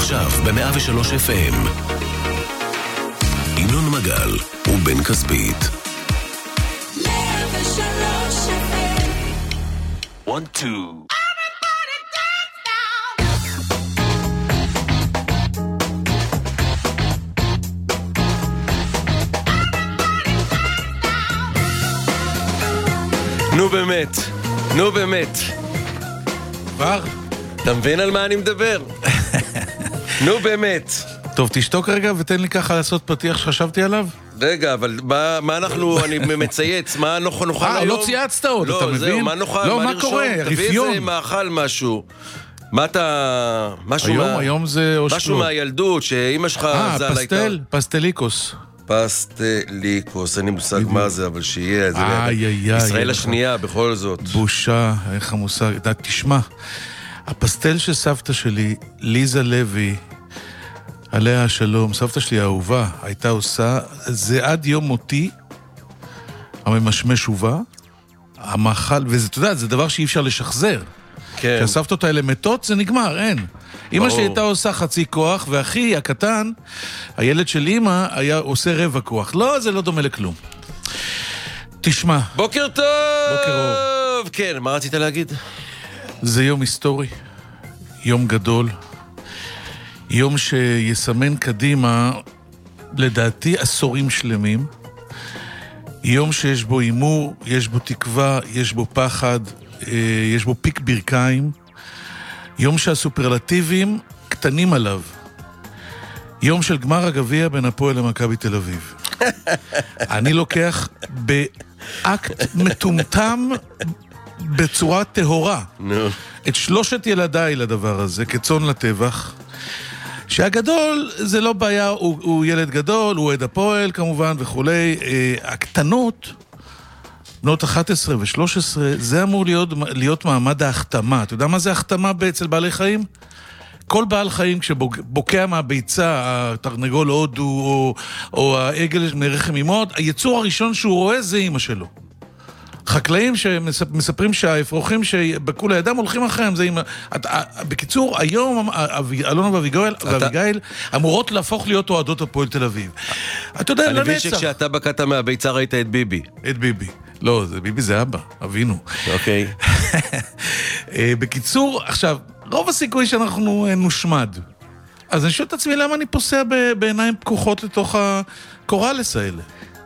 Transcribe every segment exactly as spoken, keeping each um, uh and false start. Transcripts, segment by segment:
עכשיו ב-מאה ושלוש אף אם. ינון מגל ובן כספית. מאה ושלוש אף אם. one two. נו באמת, נו באמת. כבר? אתה מבין על מה אני מדבר? נו באמת. טוב, תשתוק רגע ותן לי ככה לעשות פתיח שחשבתי עליו. רגע, אבל מה, מה אנחנו, אני מצייץ, מה נוכל נוכל אה, היום? לא צייצת עוד, לא, אתה מבין? זהו, מה נוכל, לא, מה, מה נרשום? קורה? תביא רפיון. איזה מאכל משהו. מה אתה... משהו היום, מה... היום זה אושקלו. משהו מהילדות, שאמא שלך... אה, ז"ל הייתה- פסטל, פסטליקוס. פסטליקוס, אין לי מושג מה זה, אבל שיהיה. זה איי, איי, איי. ישראל השנייה, בכל זאת. בושה, איך המושג. תשמע, הפסטל של סבתא שלי, ליזה לוי, עליה השלום, סבתא שלי האהובה, הייתה עושה, זה עד יום מותי, הממשמש הובא, המאכל, וזה, אתה יודע, זה דבר שאי אפשר לשחזר. כן. כשהסבתות האלה מתות, זה נגמר, אין. אמא ברור. שלי הייתה עושה חצי כוח, ואחי הקטן, הילד של אמא, היה עושה רבע כוח. לא, זה לא דומה לכלום. תשמע, בוקר טוב! בוקר אור. כן, מה רצית להגיד? זה יום היסטורי, יום גדול, יום שיסמן קדימה, לדעתי, עשורים שלמים, יום שיש בו אימור, יש בו תקווה, יש בו פחד, יש בו פיק ברכיים, יום שהסופרלטיבים קטנים עליו, יום של גמר הגביע בין הפועל למכבי תל אביב. אני לוקח באקט מטומטם בצורה טהורה נו. את שלושת ילדיי לדבר הזה, כצאן לטבח, שהגדול זה לא בעיה, הוא, הוא ילד גדול, הוא עד הפועל כמובן וכולי. אה, הקטנות, בנות אחת עשרה ו-שלוש עשרה, זה אמור להיות, להיות מעמד ההחתמה. אתה יודע מה זה החתמה אצל בעלי חיים? כל בעל חיים כשבוקע מהביצה, התרנגול הודו או, או העגל מרחם אימות, היצור הראשון שהוא רואה זה אמא שלו. חקלאים שמספרים שהאפרוחים שבקעו לידם הולכים אחריהם, זה אמא. בקיצור, היום אלונה ואביגיל אמורות להפוך להיות אוהדות הפועל תל אביב. אתה יודע, לנצח. אני מבין שכשאתה בקעת מהביצה ראית את ביבי. את ביבי. לא, זה ביבי זה אבא, אבינו. אוקיי. בקיצור, עכשיו, רוב הסיכוי שאנחנו נושמד. אז אני שואל את עצמי למה אני פוסע בעיניים פקוחות לתוך הקוראלס האלה.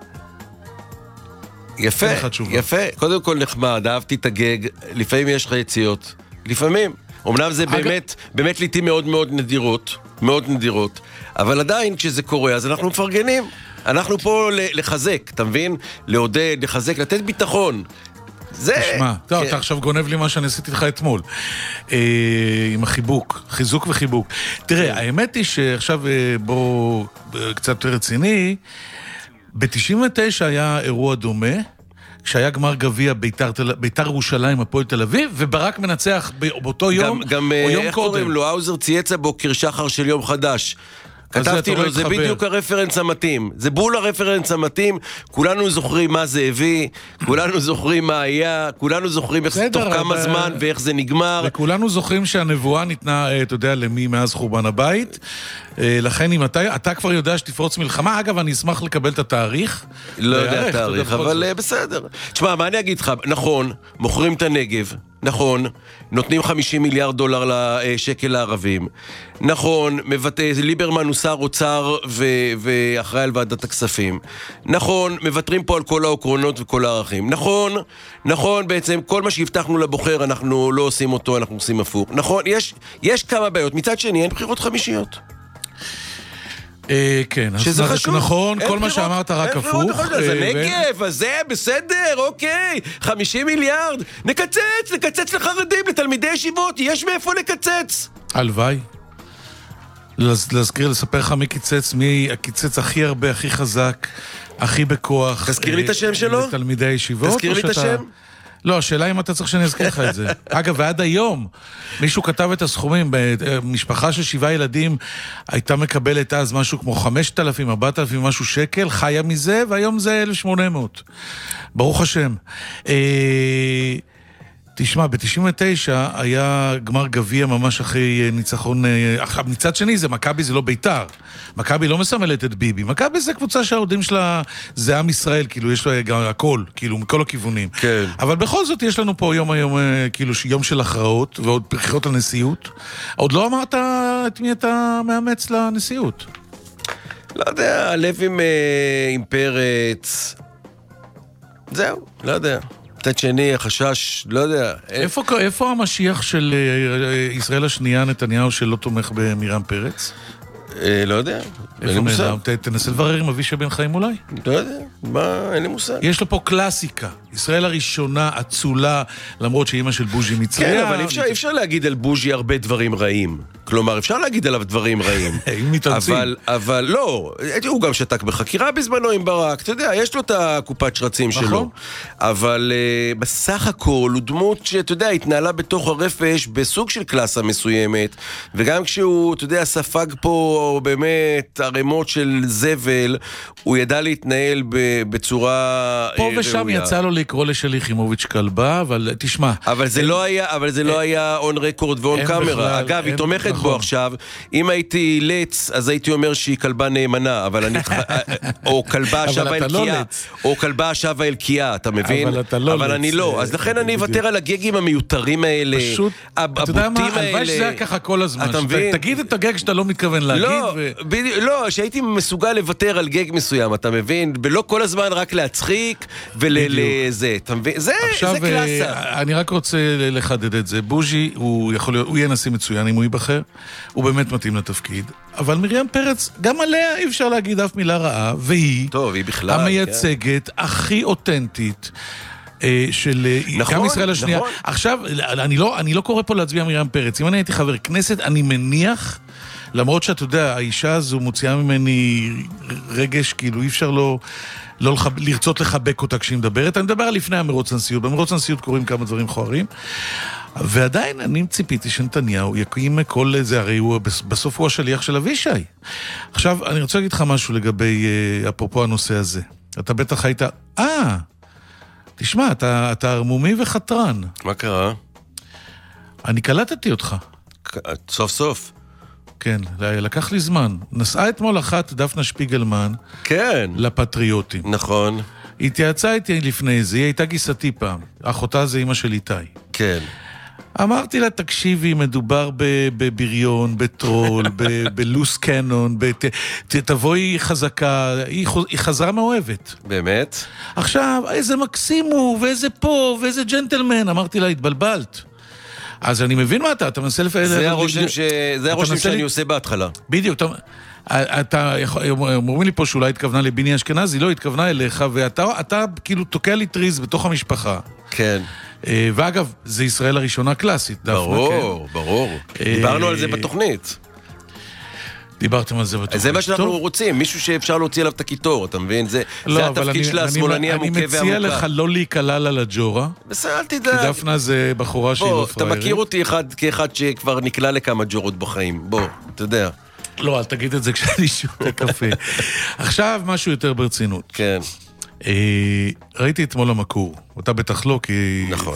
יפה, יפה. קודם כל נחמד, אהבתי את הגג. לפעמים יש לך יציאות. לפעמים. אמנם זה באמת, באמת לעתים מאוד מאוד נדירות. מאוד נדירות. אבל עדיין כשזה קורה, אז אנחנו מפרגנים. אנחנו פה לחזק, אתה מבין? לעודד, לחזק, לתת ביטחון. זה... תשמע, טוב, אתה עכשיו גונב לי מה שאני עשיתי לך אתמול. עם החיבוק, חיזוק וחיבוק. תראה, האמת היא שעכשיו בוא קצת יותר רציני, ב-תשעים ותשע היה אירוע דומה, כשהיה גמר גביע ביתר, ביתר ירושלים, הפועל תל אביב, וברק מנצח באותו יום גם, גם, או יום איך קודם. קוראים לו, האוזר צייץ הבוקר שחר של יום חדש. כתבתי לו, זה בדיוק הרפרנס המתאים. זה בול הרפרנס המתאים. כולנו זוכרים מה זה הביא, כולנו זוכרים מה היה, כולנו זוכרים איך תוך כמה זמן ואיך זה נגמר. וכולנו זוכרים שהנבואה ניתנה, אתה יודע, למי מאז חורבן הבית. לכן אם אתה, אתה כבר יודע שתפרוץ מלחמה, אגב, אני אשמח לקבל את התאריך. לא יודע תאריך, אבל בסדר. תשמע, מה אני אגיד לך? נכון, מוכרים את הנגב. נכון, נותנים חמישים מיליארד דולר לשקל לערבים. נכון, מבטא, ליברמן הוא שר אוצר ו- ואחראי על ועדת הכספים. נכון, מבטרים פה על כל העקרונות וכל הערכים. נכון, נכון, בעצם כל מה שהבטחנו לבוחר אנחנו לא עושים אותו, אנחנו עושים הפוך. נכון, יש, יש כמה בעיות. מצד שני, אין בחירות חמישיות. כן, שזה חשוב. נכון, כל מה שאמרת רק הפוך. זה נגב, אז זה בסדר, אוקיי, חמישים מיליארד, נקצץ, נקצץ לחרדים, לתלמידי ישיבות, יש מאיפה לקצץ. הלוואי. להזכיר, לספר לך מי קיצץ, מי הקיצץ הכי הרבה, הכי חזק, הכי בכוח. תזכיר לי את השם שלו? לתלמידי ישיבות. תזכיר לי את השם? לא, השאלה אם אתה צריך שאני אזכיר לך את זה. אגב, ועד היום, מישהו כתב את הסכומים, משפחה של שבעה ילדים הייתה מקבלת אז משהו כמו חמשת אלפים, ארבעת אלפים, משהו שקל, חיה מזה, והיום זה אלף ושמונה מאות. ברוך השם. תשמע, ב-תשעים ותשע היה גמר גביע ממש אחרי ניצחון, מצד שני זה מכבי, זה לא ביתר. מכבי לא מסמלת את ביבי. מכבי זה קבוצה שהעודים שלה זה עם ישראל, כאילו יש לה גם הכל, כאילו מכל הכיוונים. כן. אבל בכל זאת יש לנו פה יום היום, כאילו יום של הכרעות, ועוד בחירות לנשיאות. עוד לא אמרת את מי אתה מאמץ לנשיאות. לא יודע, לב עם, עם פרץ. זהו, לא יודע. מצד שני, החשש, לא יודע. איפה, איפה המשיח של ישראל השנייה, נתניהו, שלא תומך במרים פרץ? אה, לא יודע. איפה נדע? תנסה לברר עם אבישי בן חיים אולי? לא יודע. מה? אין לי מושג. יש לו פה קלאסיקה. ישראל הראשונה, אצולה, למרות שאימא של בוז'י מצריה. כן, אבל אפשר, אפשר להגיד על בוז'י הרבה דברים רעים. כלומר, אפשר להגיד עליו דברים רעים. אם מתאמצים. אבל, אבל לא, הוא גם שתק בחקירה בזמנו עם ברק, אתה יודע, יש לו את הקופת שרצים שלו. אבל uh, בסך הכל הוא דמות שאתה יודע, התנהלה בתוך הרפש בסוג של קלאסה מסוימת, וגם כשהוא, אתה יודע, ספג פה באמת הרמות של זבל, הוא ידע להתנהל בצורה פה ושם יצא לו לקרוא לשלי חימוביץ' כלבה, אבל תשמע. אבל זה לא היה, אבל זה לא היה און רקורד ואון קאמרה. אגב, היא תומכת בו עכשיו. אם הייתי לץ, אז הייתי אומר שהיא כלבה נאמנה, אבל אני, או כלבה שווה אלקייה, או כלבה שווה אלקייה, אתה מבין? אבל אתה לא לץ. אבל אני לא. אז לכן אני אוותר על הגגים המיותרים האלה, אתה יודע מה, הלוואי שזה היה ככה כל הזמן. תגיד את הגג שאתה לא מתכוון להגיד. לא, שהייתי מסוגל לוותר על גג מסוים, אתה מבין? ולא כל הזמן רק להצחיק ולזה, אתה מבין? זה קלאסה. אני רק רוצה לחדד את זה. בוז'י, הוא יכול להיות, הוא יהיה נשיא מצוין אם הוא ייבחר, הוא באמת מתאים לתפקיד, אבל מרים פרץ, גם עליה אי אפשר להגיד אף מילה רעה, והיא טוב, היא בכלל, המייצגת הכי אותנטית של נכון, גם ישראל השנייה. נכון. עכשיו, אני לא, אני לא קורא פה להצביע מרים פרץ. אם אני הייתי חבר כנסת, אני מניח, למרות שאתה יודע, האישה הזו מוציאה ממני רגש, כאילו אי אפשר לא, לא לח... לרצות לחבק אותה כשהיא מדברת. אני מדבר על לפני המרוץ הנשיאות. במרוץ הנשיאות קוראים כמה דברים חוערים. ועדיין אני ציפיתי שנתניהו יקים כל זה, הרי הוא, בסוף הוא השליח של אבישי. עכשיו, אני רוצה להגיד לך משהו לגבי, אפרופו הנושא הזה. אתה בטח היית, אה, תשמע, אתה, אתה הרמומי וחתרן. מה קרה? אני קלטתי אותך. סוף סוף. כן, לקח לי זמן. נסעה אתמול אחת דפנה שפיגלמן. כן. לפטריוטים. נכון. התייעצה איתי לפני זה, היא הייתה גיסתי פעם. אחותה זה אמא של איתי. כן. אמרתי לה, תקשיבי, מדובר בבריון, בטרול, בלוס קנון, תבואי חזקה, היא חזרה מאוהבת. באמת? עכשיו, איזה מקסים הוא, ואיזה פה, ואיזה ג'נטלמן. אמרתי לה, התבלבלת. אז אני מבין מה אתה, אתה מנסה לפעמים... זה הרושם ש... זה הרושם שאני עושה בהתחלה. בדיוק, אתה... אומרים לי פה שאולי התכוונה לביני אשכנזי, לא התכוונה אליך, ואתה כאילו תוקע לי טריז בתוך המשפחה. כן. ואגב, זה ישראל הראשונה קלאסית. ברור, ברור. דיברנו על זה בתוכנית. דיברתם על זה בתוכנית. זה מה שאנחנו רוצים, מישהו שאפשר להוציא עליו את הקיטור, אתה מבין? זה התפקיד של השמאלני המוכה והמוכה. אני מציע לך לא להיקלל על הג'ורה. בסדר, אל תדאג. כי דפנה זה בחורה שהיא לא פריירית. אתה מכיר אותי כאחד שכבר נקלע לכמה ג'ורות בחיים. בוא, אתה יודע. לא, אל תגיד את זה כשאני שותה קפה. עכשיו משהו יותר ברצינות. כן. ראיתי אתמול המקור. אתה בטח לא, כי... נכון.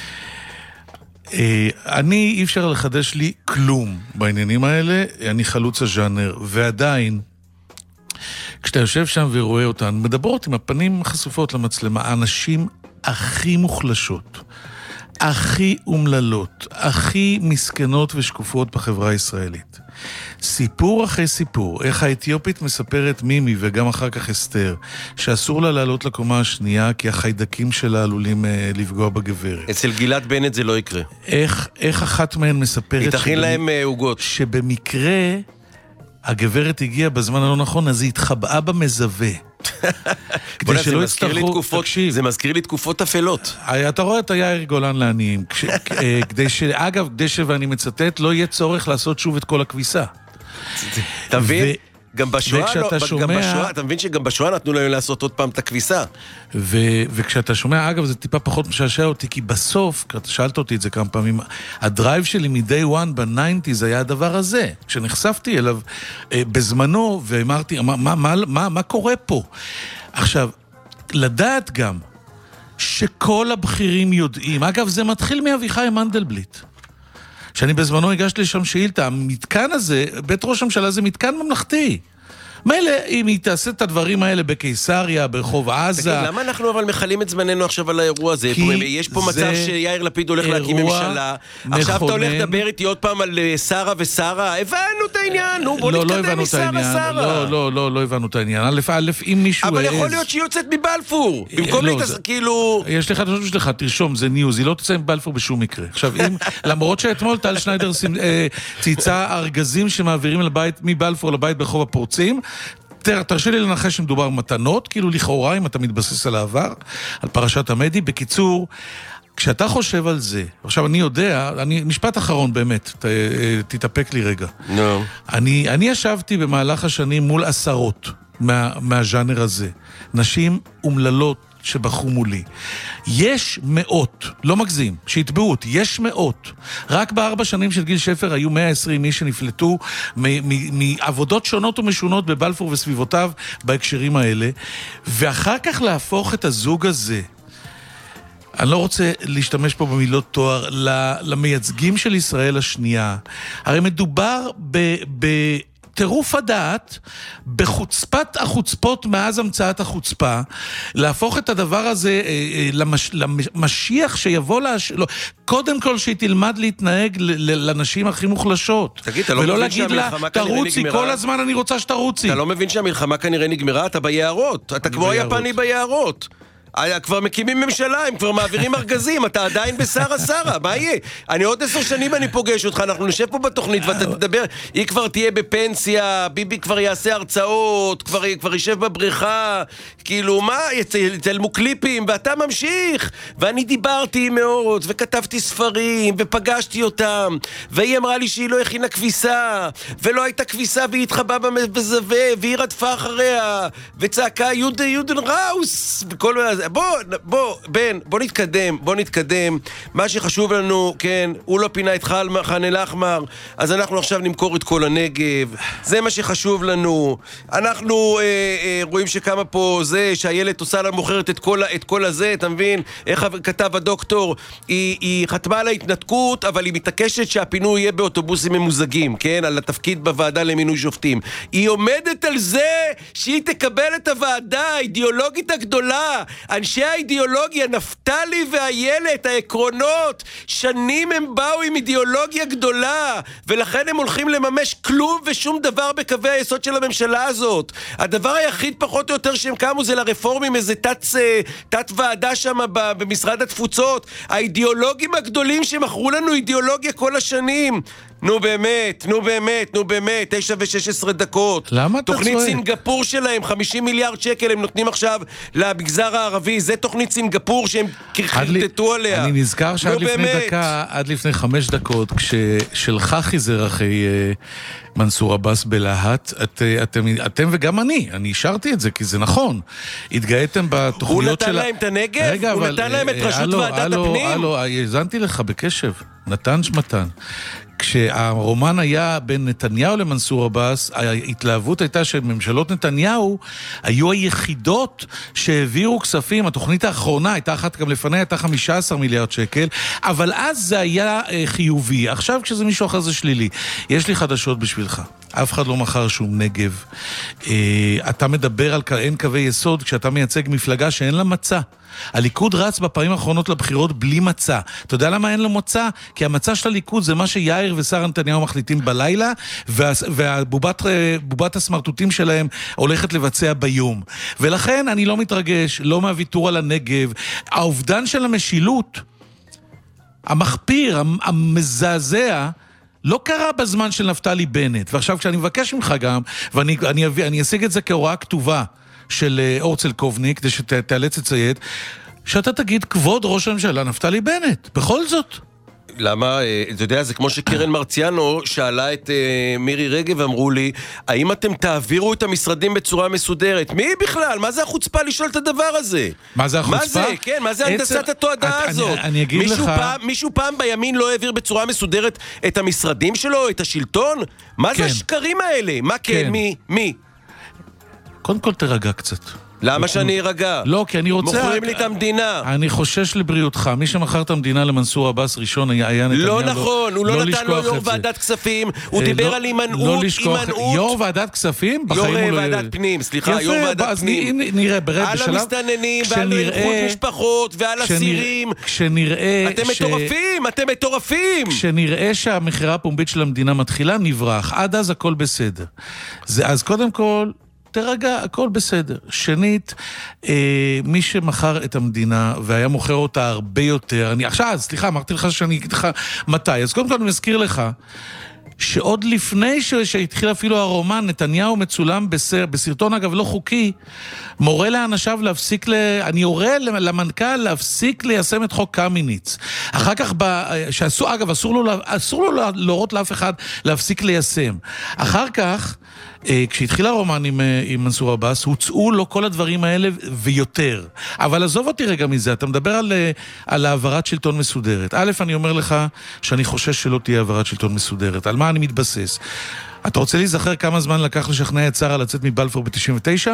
אני, אי אפשר לחדש לי כלום בעניינים האלה, אני חלוץ הז'אנר, ועדיין, כשאתה יושב שם ורואה אותן, מדברות עם הפנים חשופות למצלמה, האנשים הכי מוחלשות, הכי אומללות, הכי מסכנות ושקופות בחברה הישראלית. סיפור אחרי סיפור, איך האתיופית מספרת מימי וגם אחר כך אסתר, שאסור לה לעלות לקומה השנייה כי החיידקים שלה עלולים אה, לפגוע בגברת. אצל גילת בנט זה לא יקרה. איך, איך אחת מהן מספרת... היא תכין להם עוגות. שבמקרה הגברת הגיעה בזמן הלא נכון, אז היא התחבאה במזווה. כדי שלא יצטרכו... זה מזכיר לי תקופות אפלות. אתה רואה את יאיר גולן לעניים. כדי ש... אגב, כדי ש... ואני מצטט, לא יהיה צורך לעשות שוב את כל הכביסה. אתה מבין? גם בשואה, אתה מבין שגם בשואה נתנו להם לעשות עוד פעם את הכביסה. וכשאתה שומע, אגב, זה טיפה פחות משעשע אותי, כי בסוף, אתה שאלת אותי את זה כמה פעמים, הדרייב שלי מ-day one ב-ניינטיז היה הדבר הזה. כשנחשפתי אליו בזמנו, ואמרתי, מה קורה פה? עכשיו, לדעת גם שכל הבכירים יודעים. אגב, זה מתחיל מאביחי מנדלבליט. שאני בזמנו הגשתי לשם שאילתה, המתקן הזה, בית ראש הממשלה זה מתקן ממלכתי. מילא, אם היא תעשה את הדברים האלה בקיסריה, ברחוב עזה... תגיד, למה אנחנו אבל מחלים את זמננו עכשיו על האירוע הזה? יש פה מצב שיאיר לפיד הולך להקים ממשלה, עכשיו אתה הולך לדבר איתי עוד פעם על שרה ושרה, הבנו את העניין, נו, בוא נתקדם משרה שרה. לא, לא, לא, לא הבנו את העניין. א', א', אם מישהו... אבל יכול להיות שהיא יוצאת מבלפור, במקום להתעסק, כאילו... יש לך, יש לך, תרשום, זה ניוז, היא לא תצא מבלפור בשום מקרה. עכשיו, למרות שאתמול טל שניידר צייצה ארגזים שמעבירים מבלפור לבית ברחוב הפורצים, תרשה לי לנחש שמדובר מתנות, כאילו לכאורה, אם אתה מתבסס על העבר, על פרשת המדי. בקיצור, כשאתה חושב על זה, עכשיו אני יודע, אני, משפט אחרון באמת, ת, תתאפק לי רגע. No. אני, אני ישבתי במהלך השנים מול עשרות מה, מהז'אנר הזה. נשים אומללות שבחרו מולי. יש מאות, לא מגזים, שהתבעו אותי, יש מאות. רק בארבע שנים של גיל שפר היו מאה ועשרים מי שנפלטו מעבודות שונות ומשונות בבלפור וסביבותיו בהקשרים האלה, ואחר כך להפוך את הזוג הזה, אני לא רוצה להשתמש פה במילות תואר, למייצגים של ישראל השנייה. הרי מדובר ב... ב טירוף הדעת, בחוצפת החוצפות מאז המצאת החוצפה, להפוך את הדבר הזה אה, למש, למשיח שיבוא להש... לא, קודם כל שהיא תלמד להתנהג ל, ל, לנשים הכי מוחלשות. תגיד, אתה לא ולא מבין להגיד לה, תרוצי, כל הזמן אני רוצה שתרוצי. אתה לא מבין שהמלחמה כנראה נגמרה, אתה ביערות, אתה כמו היפני ביערות. כבר מקימים ממשלה, הם כבר מעבירים ארגזים, אתה עדיין בשרה שרה, מה יהיה? אני עוד עשר שנים אני פוגש אותך, אנחנו נשב פה בתוכנית ואתה תדבר, היא כבר תהיה בפנסיה, ביבי כבר יעשה הרצאות, כבר, כבר יישב בבריכה, כאילו מה, יצלמו קליפים, ואתה ממשיך, ואני דיברתי עם מאורות, וכתבתי ספרים, ופגשתי אותם, והיא אמרה לי שהיא לא הכינה כביסה, ולא הייתה כביסה, והיא התחבאה בזווה, והיא רדפה אחריה, וצעקה יוד, יודן ראוס, וכל... בוא, בוא, בן, בוא נתקדם, בוא נתקדם. מה שחשוב לנו, כן, הוא לא פינה את חן אל-אחמר, אז אנחנו עכשיו נמכור את כל הנגב. זה מה שחשוב לנו. אנחנו אה, אה, רואים שכמה פה זה, שהילד עושה לה מוכרת את כל, את כל הזה, אתה מבין? איך כתב הדוקטור? היא, היא חתמה על ההתנתקות, אבל היא מתעקשת שהפינוי יהיה באוטובוסים ממוזגים, כן? על התפקיד בוועדה למינוי שופטים. היא עומדת על זה שהיא תקבל את הוועדה האידיאולוגית הגדולה. אנשי האידיאולוגיה, נפתלי והילת, העקרונות, שנים הם באו עם אידיאולוגיה גדולה, ולכן הם הולכים לממש כלום ושום דבר בקווי היסוד של הממשלה הזאת. הדבר היחיד פחות או יותר שהם קמו זה לרפורמים, איזה תת, תת ועדה שם במשרד התפוצות. האידיאולוגים הגדולים שמכרו לנו אידיאולוגיה כל השנים. נו באמת, נו באמת, נו באמת, תשע ושש עשרה דקות. למה אתה צועק? תוכנית סינגפור שלהם, חמישים מיליארד שקל הם נותנים עכשיו למגזר הערבי, זה תוכנית סינגפור שהם חרטטו עליה. אני נזכר שעד לפני דקה, עד לפני חמש דקות, כששלך חיזר אחרי מנסור עבאס בלהט, את, אתם, אתם וגם אני, אני השארתי את זה כי זה נכון. התגאיתם בתוכניות של... הוא נתן להם את הנגב? רגע, הוא אבל, נתן להם את רשות ועדת אלו, הפנים? אלו, האזנתי לך בקשב, נתן שמתן. כשהרומן היה בין נתניהו למנסור עבאס, ההתלהבות הייתה שממשלות נתניהו היו היחידות שהעבירו כספים. התוכנית האחרונה הייתה אחת גם לפני, הייתה חמישה עשר מיליארד שקל, אבל אז זה היה חיובי. עכשיו כשזה מישהו אחר זה שלילי. יש לי חדשות בשבילך. אף אחד לא מכר שום נגב. אתה מדבר על אין קווי יסוד כשאתה מייצג מפלגה שאין לה מצע. הליכוד רץ בפעמים האחרונות לבחירות בלי מצע. אתה יודע למה אין לו מצע? כי המצע של הליכוד זה מה שיאיר ושר נתניהו מחליטים בלילה, והבובת הסמרטוטים שלהם הולכת לבצע ביום. ולכן אני לא מתרגש, לא מהוויתור על הנגב. האובדן של המשילות, המחפיר, המזעזע, לא קרה בזמן של נפתלי בנט. ועכשיו כשאני מבקש ממך גם, ואני אני, אני אשיג את זה כהוראה כתובה, של אורצל קובניק, כדי שתאלץ לציית, שאתה תגיד כבוד ראש הממשלה נפתלי בנט, בכל זאת. למה? אתה יודע, זה כמו שקרן מרציאנו שאלה את uh, מירי רגב, אמרו לי, האם אתם תעבירו את המשרדים בצורה מסודרת? מי בכלל? מה זה החוצפה לשאול את הדבר הזה? מה זה החוצפה? מה זה? כן, מה זה הנדסת התודעה הזאת? אני, אני אגיד מישהו לך... פעם, מישהו פעם בימין לא העביר בצורה מסודרת את המשרדים שלו, את השלטון? מה כן. זה השקרים האלה? מה כן? כן. מי? מי? קודם כל תרגע קצת. למה שאני ארגע? לא, כי אני רוצה... מוכרים לי את המדינה. אני חושש לבריאותך. מי שמכר את המדינה למנסור עבאס ראשון היה נתניהו. לא נכון, הוא לא נתן לו יו"ר ועדת כספים, הוא דיבר על הימנעות, הימנעות. יו"ר ועדת כספים? יו"ר ועדת פנים, סליחה, יו"ר ועדת פנים. נראה, ברד בשלב... על המסתננים ועל איכות משפחות ועל אסירים. כשנראה... אתם מטורפים, אתם מטורפים. כשנראה שהמחירה הפומבית של המדינה מתחילה, נברח. עד אז הכל בסדר. אז קודם כל... תרגע, הכל בסדר. שנית, אה, מי שמכר את המדינה והיה מוכר אותה הרבה יותר, אני עכשיו, סליחה, אמרתי לך שאני אגיד לך מתי, אז קודם כל אני מזכיר לך, שעוד לפני ש... שהתחיל אפילו הרומן, נתניהו מצולם בסר... בסרטון אגב לא חוקי, מורה לאנשיו להפסיק, ל... אני יורה למנכ"ל להפסיק ליישם את חוק קמיניץ. אחר כך, ב... שאסור, אגב, אסור לו, אסור לו להורות לאף אחד להפסיק ליישם. אחר כך, כשהתחיל הרומן עם, עם מנסור עבאס, הוצאו לו כל הדברים האלה ויותר. אבל עזוב אותי רגע מזה, אתה מדבר על, על העברת שלטון מסודרת. א', אני אומר לך שאני חושש שלא תהיה העברת שלטון מסודרת. על מה אני מתבסס? אתה רוצה להיזכר כמה זמן לקח לשכנע את שרה לצאת מבלפור ב-תשעים ותשע?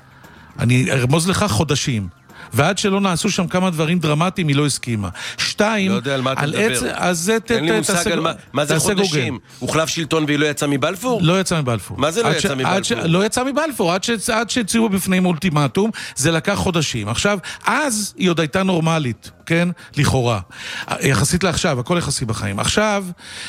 אני ארמוז לך חודשים. ועד שלא נעשו שם כמה דברים דרמטיים, היא לא הסכימה. שתיים, לא יודע על מה אתה מדבר. אז אין לי מושג על מה, מה זה חודשים? הוחלף שלטון והיא לא יצאה מבלפור? לא יצאה מבלפור. מה זה לא יצאה מבלפור? לא יצאה מבלפור, עד שהציעו בפנים אולטימטום, זה לקח חודשים. עכשיו, אז היא עוד הייתה נורמלית, כן? לכאורה. יחסית לעכשיו, הכל יחסי בחיים. עכשיו,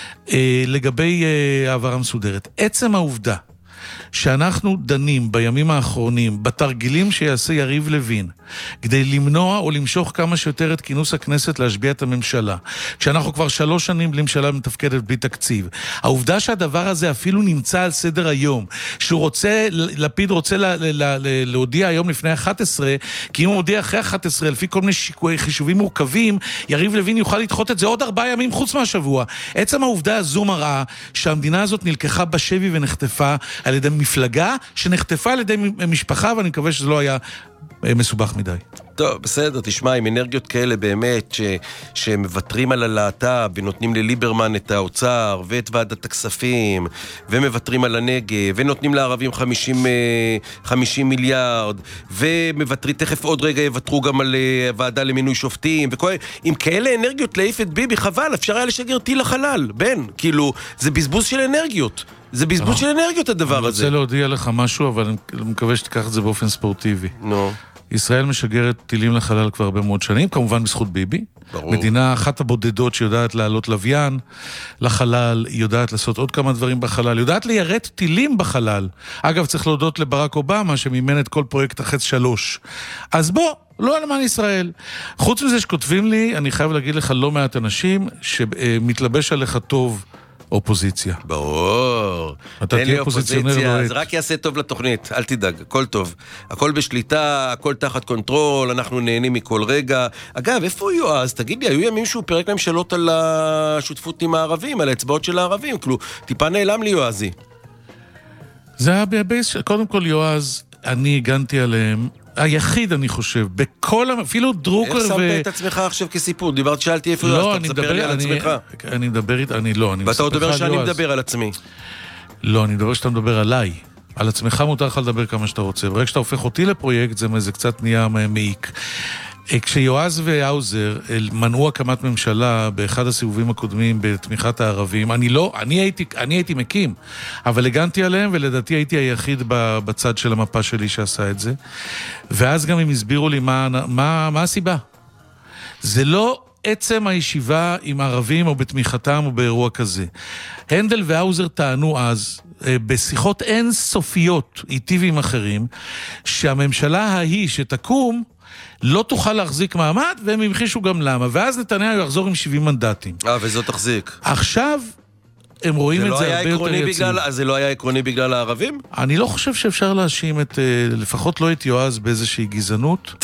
לגבי העברה מסודרת. עצם העובדה שאנחנו דנים בימים האחרונים בתרגילים שיעשה יריב לוין כדי למנוע או למשוך כמה שיותר את כינוס הכנסת להשביע את הממשלה, כשאנחנו כבר שלוש שנים לממשלה מתפקדת בלי תקציב, העובדה שהדבר הזה אפילו נמצא על סדר היום, שהוא רוצה, לפיד רוצה לה, לה, לה, להודיע היום לפני אחת עשרה, כי אם הוא הודיע אחרי אחת עשרה לפי כל מיני שיקויי חישובים מורכבים, יריב לוין יוכל לדחות את זה עוד ארבעה ימים חוץ מהשבוע. עצם העובדה הזו מראה שהמדינה הזאת נלקחה בשבי ונחטפה על ידי מפלגה שנחטפה על ידי משפחה, ואני מקווה שזה לא היה מסובך מדי. טוב, בסדר, תשמע, עם אנרגיות כאלה באמת, ש, שמוותרים על הלהט"ב, ונותנים לליברמן את האוצר, ואת ועדת הכספים, ומוותרים על הנגב, ונותנים לערבים חמישים מיליארד, ומוותרים, תכף עוד רגע יוותרו גם על ועדה למינוי שופטים, וכל, עם כאלה אנרגיות להעיף את ביבי, חבל, אפשר היה לשגר טיל לחלל, בן, כאילו, זה בזבוז של אנרגיות. זה בזבוז של אנרגיות הדבר הזה. אני רוצה להודיע לך משהו, אבל אני מקווה שתיקח את זה באופן ספורטיבי. נו. ישראל משגרת טילים לחלל כבר הרבה מאוד שנים, כמובן בזכות ביבי. ברור. מדינה אחת הבודדות שיודעת לעלות לוויין לחלל, היא יודעת לעשות עוד כמה דברים בחלל, יודעת ליירט טילים בחלל. אגב, צריך להודות לברק אובמה, שמימן את כל פרויקט החץ שלוש. אז בוא, לא אלמן ישראל. חוץ מזה שכותבים לי, אני חייב להגיד לך לא מעט אנשים, שמתלבש עליך טוב אופוזיציה. ברור. אתה תהיה אופוזיציונר לא זה רק יעשה טוב לתוכנית, אל תדאג, הכל טוב. הכל בשליטה, הכל תחת קונטרול, אנחנו נהנים מכל רגע. אגב, איפה יועז? תגיד לי, היו ימים שהוא פרק להם שאלות על השותפות עם הערבים, על האצבעות של הערבים, כאילו, טיפה נעלם לי יועזי. זה היה בייס, קודם כל יועז, אני הגנתי עליהם, היחיד אני חושב, בכל, אפילו דרוקר ו... איך שמת את עצמך עכשיו כסיפור? דיברת, שאלתי איפה יועז, אתה מספר לי על עצמך. אני מדבר, אני לא, אני ואתה מדבר שאני מדבר על עצמי. לא, אני מדבר שאתה מדבר עליי. על עצמך מותר לך לדבר כמה שאתה רוצה. ברגע שאתה הופך אותי לפרויקט, זה קצת נהיה מעיק. כשיועז והאוזר מנעו הקמת ממשלה באחד הסיבובים הקודמים בתמיכת הערבים, אני לא, אני הייתי, אני הייתי מקים, אבל הגנתי עליהם, ולדעתי הייתי היחיד בצד של המפה שלי שעשה את זה. ואז גם הם הסבירו לי מה, מה, מה הסיבה. זה לא עצם הישיבה עם ערבים או בתמיכתם או באירוע כזה. הנדל והאוזר טענו אז, בשיחות אין סופיות איתי ועם אחרים, שהממשלה ההיא שתקום לא תוכל להחזיק מעמד, והם המחישו גם למה. ואז נתניהו יחזור עם שבעים מנדטים. אה, וזו תחזיק. עכשיו הם רואים את זה הרבה יותר יציב. אז זה לא היה עקרוני בגלל הערבים? אני לא חושב שאפשר להאשים את, לפחות לא את יועז באיזושהי גזענות.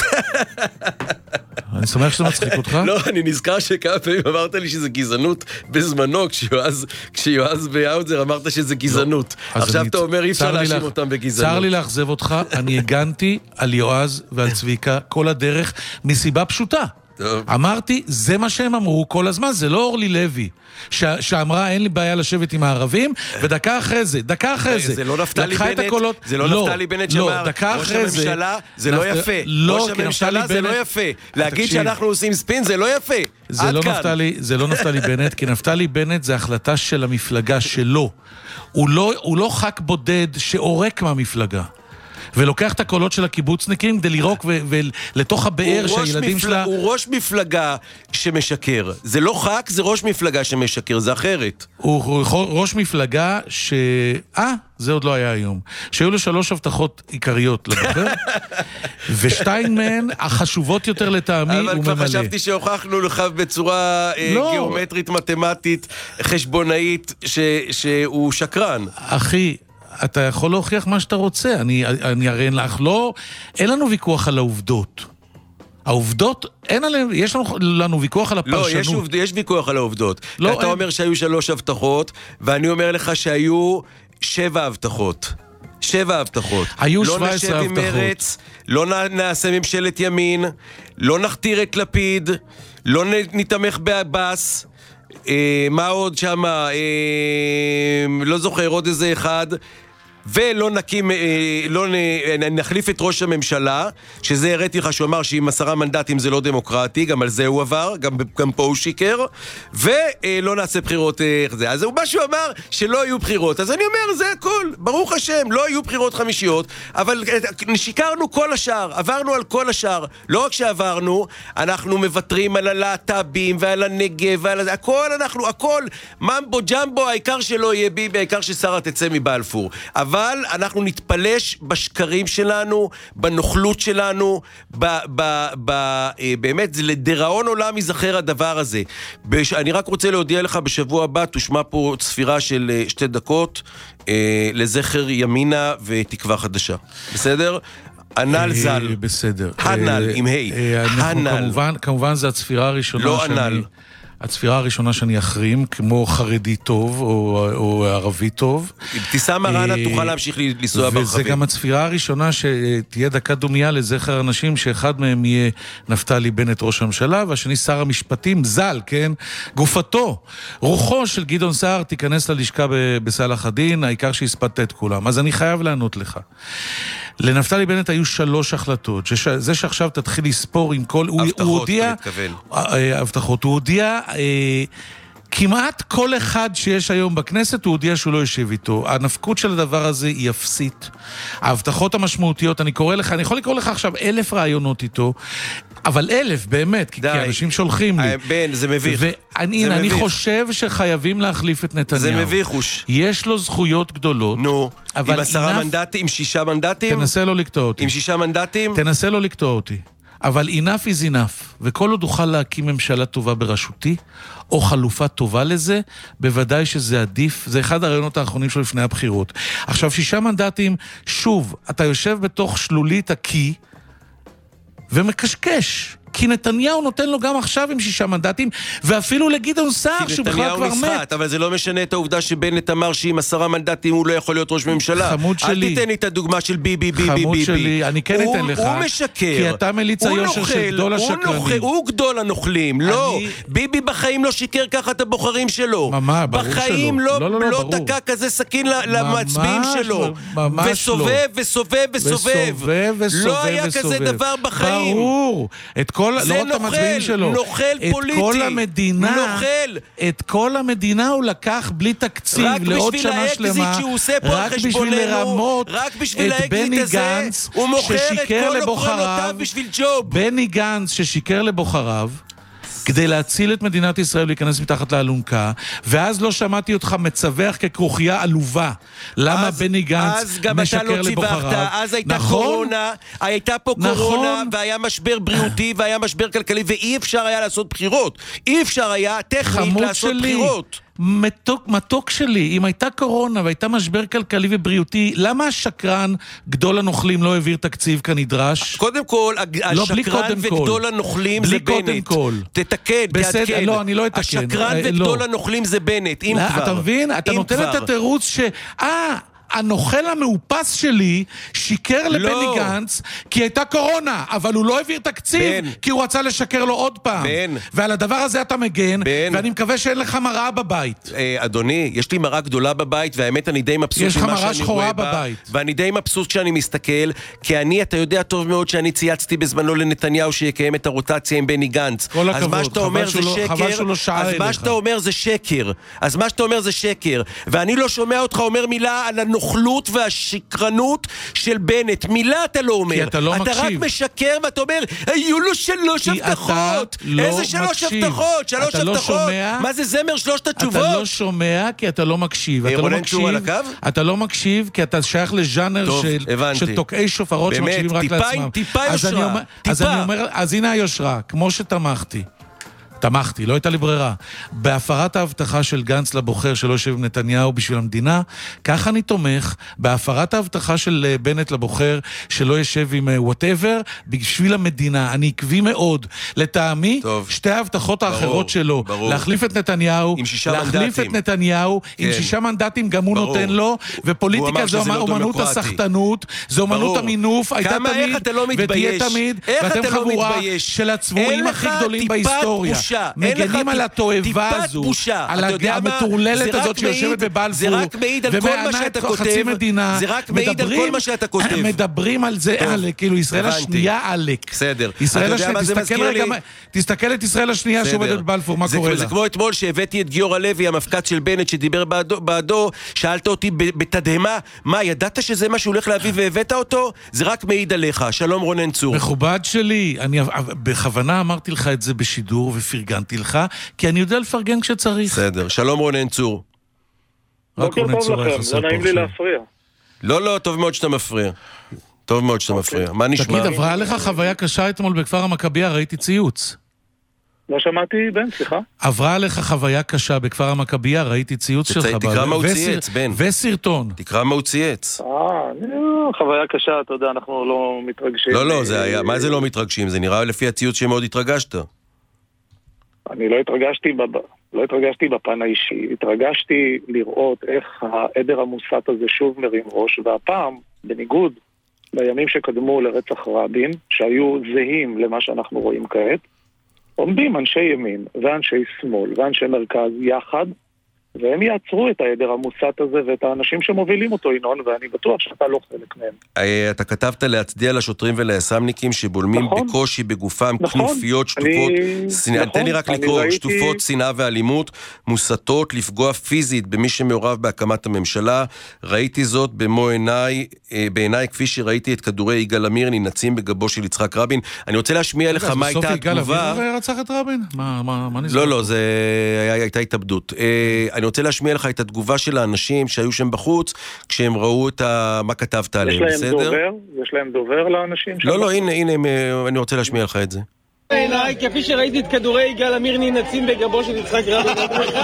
אני שמח שזה מצחיק אותך. לא, אני נזכר שכמה פעמים אמרת לי שזה גזענות בזמנו, כשיועז והאוזר אמרת שזה גזענות. עכשיו אתה אומר, אי אפשר להאשים אותם בגזענות. צר לי לאכזב אותך, אני הגנתי על יועז ועל צביקה כל הדרך, מסיבה פשוטה. טוב. אמרתי, זה מה שהם אמרו כל הזמן, זה לא אורלי לוי, ש- שאמרה אין לי בעיה לשבת עם הערבים, ודקה אחרי זה, דקה אחרי זה, זה לא נפתלי לקחה את בנט, הקולות- זה לא נפתלי בנט שאמר, ראש הממשלה זה לא נפת- יפה, לא, ראש כי הממשלה נפתלי זה לא בנט- יפה, להגיד תקשיב. שאנחנו עושים ספין זה לא יפה, זה עד לא כאן. נפתלי, זה לא נפתלי בנט, כי נפתלי בנט זה החלטה של המפלגה שלו. הוא לא, הוא לא ח"כ בודד שעורק מהמפלגה. ולוקח את הקולות של הקיבוצניקים כדי לירוק ולתוך הבאר שהילדים שלה... הוא ראש מפלגה שמשקר. זה לא ח"כ, זה ראש מפלגה שמשקר, זה אחרת. הוא ראש מפלגה ש... אה, זה עוד לא היה היום. שהיו לו שלוש הבטחות עיקריות לבוחר, ושתיים מהן החשובות יותר לטעמי הוא ממלא. אבל כבר חשבתי שהוכחנו לך בצורה לא. גיאומטרית, מתמטית, חשבונאית, ש... שהוא שקרן. אחי, אתה יכול להוכיח מה שאתה רוצה. אני, אני הרי לך לא... אין לנו ויכוח על העובדות. העובדות, אין עליהם, יש לנו, לנו ויכוח על הפרשנות. לא, יש, עובד, יש ויכוח על העובדות. לא, אתה אין... אומר שהיו שלוש הבטחות, ואני אומר לך שהיו שבע הבטחות. שבע הבטחות. היו לא שבע עשרה נשב עם הבטחות. מרץ, לא נעשה ממשלת ימין, לא נכתיר את לפיד, לא נתמך באבס, אה, מה עוד שם, אה, לא זוכר עוד איזה אחד, ולא נקים, אה, לא נ, נחליף את ראש הממשלה, שזה הראיתי לך שהוא אמר שעם עשרה מנדטים זה לא דמוקרטי, גם על זה הוא עבר, גם, גם פה הוא שיקר, ולא נעשה בחירות אה, זה. אז הוא מה שהוא אמר שלא יהיו בחירות, אז אני אומר זה הכל, ברוך השם, לא יהיו בחירות חמישיות, אבל שיקרנו כל השאר, עברנו על כל השאר, לא רק שעברנו, אנחנו מוותרים על הלהט"בים ועל הנגב ועל הכל, אנחנו, הכל, ממבו ג'מבו, העיקר שלא יהיה ביבי, העיקר ששרה תצא מבלפור. אבל אנחנו נתפלש בשקרים שלנו, בנוכלות שלנו, ב, ב, ב, באמת, זה לדראון עולם יזכר הדבר הזה. בש, אני רק רוצה להודיע לך, בשבוע הבא תושמע פה ספירה של שתי דקות, אה, לזכר ימינה ותקווה חדשה. בסדר? הנל ז"ל. בסדר. הנל, עם היי. הנל. כמובן זה הצפירה הראשונה לא שאני... הנל. הצפירה הראשונה שאני אחרים, כמו חרדי טוב או, או ערבי טוב. אבתיסאם מראענה תוכל להמשיך לנסוע ברחבים. וזה גם הצפירה הראשונה שתהיה דקה דומייה לזכר אנשים, שאחד מהם יהיה נפתלי בנט ראש הממשלה, והשני שר המשפטים, ז"ל, כן? גופתו, רוחו של גדעון סער תיכנס ללשכה בסלאח א-דין, העיקר שהספדת את כולם. אז אני חייב לענות לך. לנפתלי בנט היו שלוש החלטות, זה שעכשיו תתחיל לספור עם כל... הבטחות, אתה מתכוון. הבטחות, הוא הודיע... כמעט כל אחד שיש היום בכנסת הוא הודיע שהוא לא יושב איתו. הנפקות של הדבר הזה היא אפסית. ההבטחות המשמעותיות, אני קורא לך, אני יכול לקרוא לך עכשיו אלף רעיונות איתו, אבל אלף באמת, כי, כי אנשים שולחים לי. בן, זה מביך. ואני זה אני מביך. חושב שחייבים להחליף את נתניהו. זה מביכוש. יש לו זכויות גדולות. נו, אבל עם עשרה אינף... מנדטים, עם שישה מנדטים? תנסה לא לקטוע אותי. עם שישה מנדטים? תנסה לא לקטוע אותי. אבל enough is enough, וכל עוד אוכל להקים ממשלה טובה בראשותי, או חלופה טובה לזה, בוודאי שזה עדיף, זה אחד הרעיונות האחרונים שלו לפני הבחירות. עכשיו, שישה מנדטים, שוב, אתה יושב בתוך שלולית הקי, ומקשקש, כי נתניהו נותן לו גם עכשיו עם שישה מנדטים, ואפילו לגדעון סער, שהוא בכלל כבר נסחט, מת. אבל זה לא משנה את העובדה שבנט אמר שעם עשרה מנדטים הוא לא יכול להיות ראש ממשלה. חמוד שלי. אל תיתן לי את הדוגמה של ביבי, ביבי, ביבי. חמוד שלי, אני כן אתן לך. הוא משקר. כי אתה מליץ היושר של גדול השקרנים. הוא גדול הנוכלים, לא. ביבי בחיים לא שיקר ככה את הבוחרים שלו. ממש, ברור שלא. בחיים לא ברור. תקע כזה סכין למצביעים שלו. ממש וסובב, וסובב, וסובב. וסובב, וסובב, לא היה כזה דבר בחיים. ברור. את כל, לא רק המצביעים שלו. נוכל פוליטי. את כל המדינה, נוכל. את כל המדינה הוא לקח בלי תקציב לעוד שנה שלמה, רק בשביל לרמות את בני גנץ ששיקר לבוחריו, בני גנץ ששיקר לבוחריו, כדי להציל את מדינת ישראל להיכנס מתחת לאלונקה, ואז לא שמעתי אותך מצווח ככרוכיה עלובה. למה בני גנץ משקר לבוחריו? אז הייתה נכון? קורונה, הייתה פה נכון? קורונה, והיה משבר בריאותי, והיה משבר כלכלי, ואי אפשר היה לעשות בחירות. אי אפשר היה טכנית לעשות שלי. בחירות. מתוק, מתוק שלי, אם הייתה קורונה והייתה משבר כלכלי ובריאותי, למה השקרן גדול הנוכלים לא העביר תקציב כנדרש? קודם כל, לא, השקרן וגדול הנוכלים זה בנט. בלי קודם כל. תתקן, בסדר, תעדכן. לא, אני לא אתקן. השקרן אה, וגדול לא. הנוכלים זה בנט, אם לא, כבר. אתה מבין? אתה נותן כבר. את התירוץ ש... אה... הנוכל המאופס שלי שיקר לבני גנץ כי הייתה קורונה, אבל הוא לא העביר תקציב כי הוא רצה לשקר לו עוד פעם. ועל הדבר הזה אתה מגן, ואני מקווה שאין לך מראה בבית. אדוני, יש לי מראה גדולה בבית, והאמת אני די מבסוט יש לך מראה שחורה בבית. ואני די מבסוט כשאני מסתכל, כי אני, אתה יודע טוב מאוד שאני צייצתי בזמנו לנתניהו שיקיים את הרוטציה עם בני גנץ. כל הכבוד, חבל שהוא לא שעה אליך. אז מה שאתה אומר זה שקר. אז מה שאתה אומר זה שקר. ואני לא שומע אותך אומר מילה על הנוכלות והשקרנות של בנט. מילה אתה לא אומר. כי אתה לא אתה מקשיב. רק משקר ואתה אומר, היו לו שלוש הבטחות. לא איזה שלוש הבטחות? שלוש הבטחות? לא שומע, מה זה זמר שלושת התשובות? אתה לא שומע כי אתה לא מקשיב. אתה לא מקשיב, אתה לא מקשיב כי אתה שייך לז'אנר של, של תוקעי שופרות באמת, שמקשיבים רק לעצמם. טיפה אז יושרה. אני אומר, אז אני אומר, אז הנה היושרה, כמו שתמכתי. תמכתי, לא הייתה לי ברירה. בהפרת ההבטחה של גנץ לבוחר שלא יושב עם נתניהו בשביל המדינה, כך אני תומך בהפרת ההבטחה של בנט לבוחר שלא יושב עם whatever בשביל המדינה. אני עקבי מאוד. לטעמי, טוב. שתי ההבטחות ברור, האחרות שלו, ברור. להחליף את נתניהו, להחליף מנדטים. את נתניהו, כן. עם שישה מנדטים גם הוא ברור. נותן לו, ופוליטיקה זו לא אומנות הסחטנות, זו אומנות המינוף, הייתה תמיד, לא ותהיה תמיד, ואתם חבורה לא של הצבועים הכי גדולים בהיסטוריה. מגנים על התואבה הזו, על המטורללת הזאת שיושבת בבלפור, ומענת חצי מדינה, זה רק מעיד על כל מה שאתה כותב. מדברים על זה, כאילו ישראל השנייה עלק. בסדר. תסתכל את ישראל השנייה שעובדת בבלפור, מה קורה לה? זה כמו אתמול שהבאתי את גיורא לוי, המפקד של בנט שדיבר בעדו, שאלת אותי בתדהמה, מה, ידעת שזה מה שהוא הולך להביא והבאת אותו? זה רק מעיד עליך. שלום רונן צור. מכובד שלי, אני בכוונה אמרתי לך את זה בשידור ופרגנתי לך, כי אני יודע לפרגן כשצריך. בסדר. שלום רונן צור. בוקר טוב לכם, זה נעים לי להפריע. לא, לא, טוב מאוד שאתה מפריע. טוב מאוד שאתה מפריע. מה נשמע? תגיד, עברה לך חוויה קשה אתמול בכפר המכבייה, ראיתי ציוץ. לא שמעתי, בן, סליחה. עברה לך חוויה קשה בכפר המכבייה, ראיתי ציוץ שלך. תקרא מה הוא צייץ, בן. וסרטון. תקרא מה הוא צייץ. אה, חוויה קשה, אתה יודע, אנחנו לא מתרגשים. לא, לא, זה היה, מה זה לא מתרגשים? זה נראה לפי הציוץ שמאוד התרגשת. אני לא התרגשתי, בב... לא התרגשתי בפן האישי, התרגשתי לראות איך העדר המוסת הזה שוב מרים ראש, והפעם, בניגוד לימים שקדמו לרצח רבין, שהיו זהים למה שאנחנו רואים כעת, עומדים אנשי ימין ואנשי שמאל ואנשי מרכז יחד, והם יעצרו את העדר המוסת הזה ואת האנשים שמובילים אותו, ינון, ואני בטוח שאתה לא חלק מהם. אתה כתבת להצדיע לשוטרים ולסמניקים שבולמים בקושי בגופם כנופיות שטופות, תן לי רק לקרוא, שטופות שנאה ואלימות, מוסתות לפגוע פיזית במי שמעורב בהקמת הממשלה. ראיתי זאת במו עיניי, בעיניי כפי שראיתי את כדורי יגאל עמיר ננעצים בגבו של יצחק רבין. אני רוצה להשמיע לך מה הייתה התגובה. בסוף יגאל עמיר רצח את רבין? מה נזכר? לא, לא, זה הייתה התאבדות. אני רוצה להשמיע לך את התגובה של האנשים שהיו שם בחוץ, כשהם ראו את מה כתבת עליהם, בסדר? יש להם דובר? יש להם דובר לאנשים שם? לא, לא, הנה, הנה, אני רוצה להשמיע לך את זה. בעיניי, כפי שראיתי את כדורי יגאל עמיר ננעצים בגבו של יצחק רבין.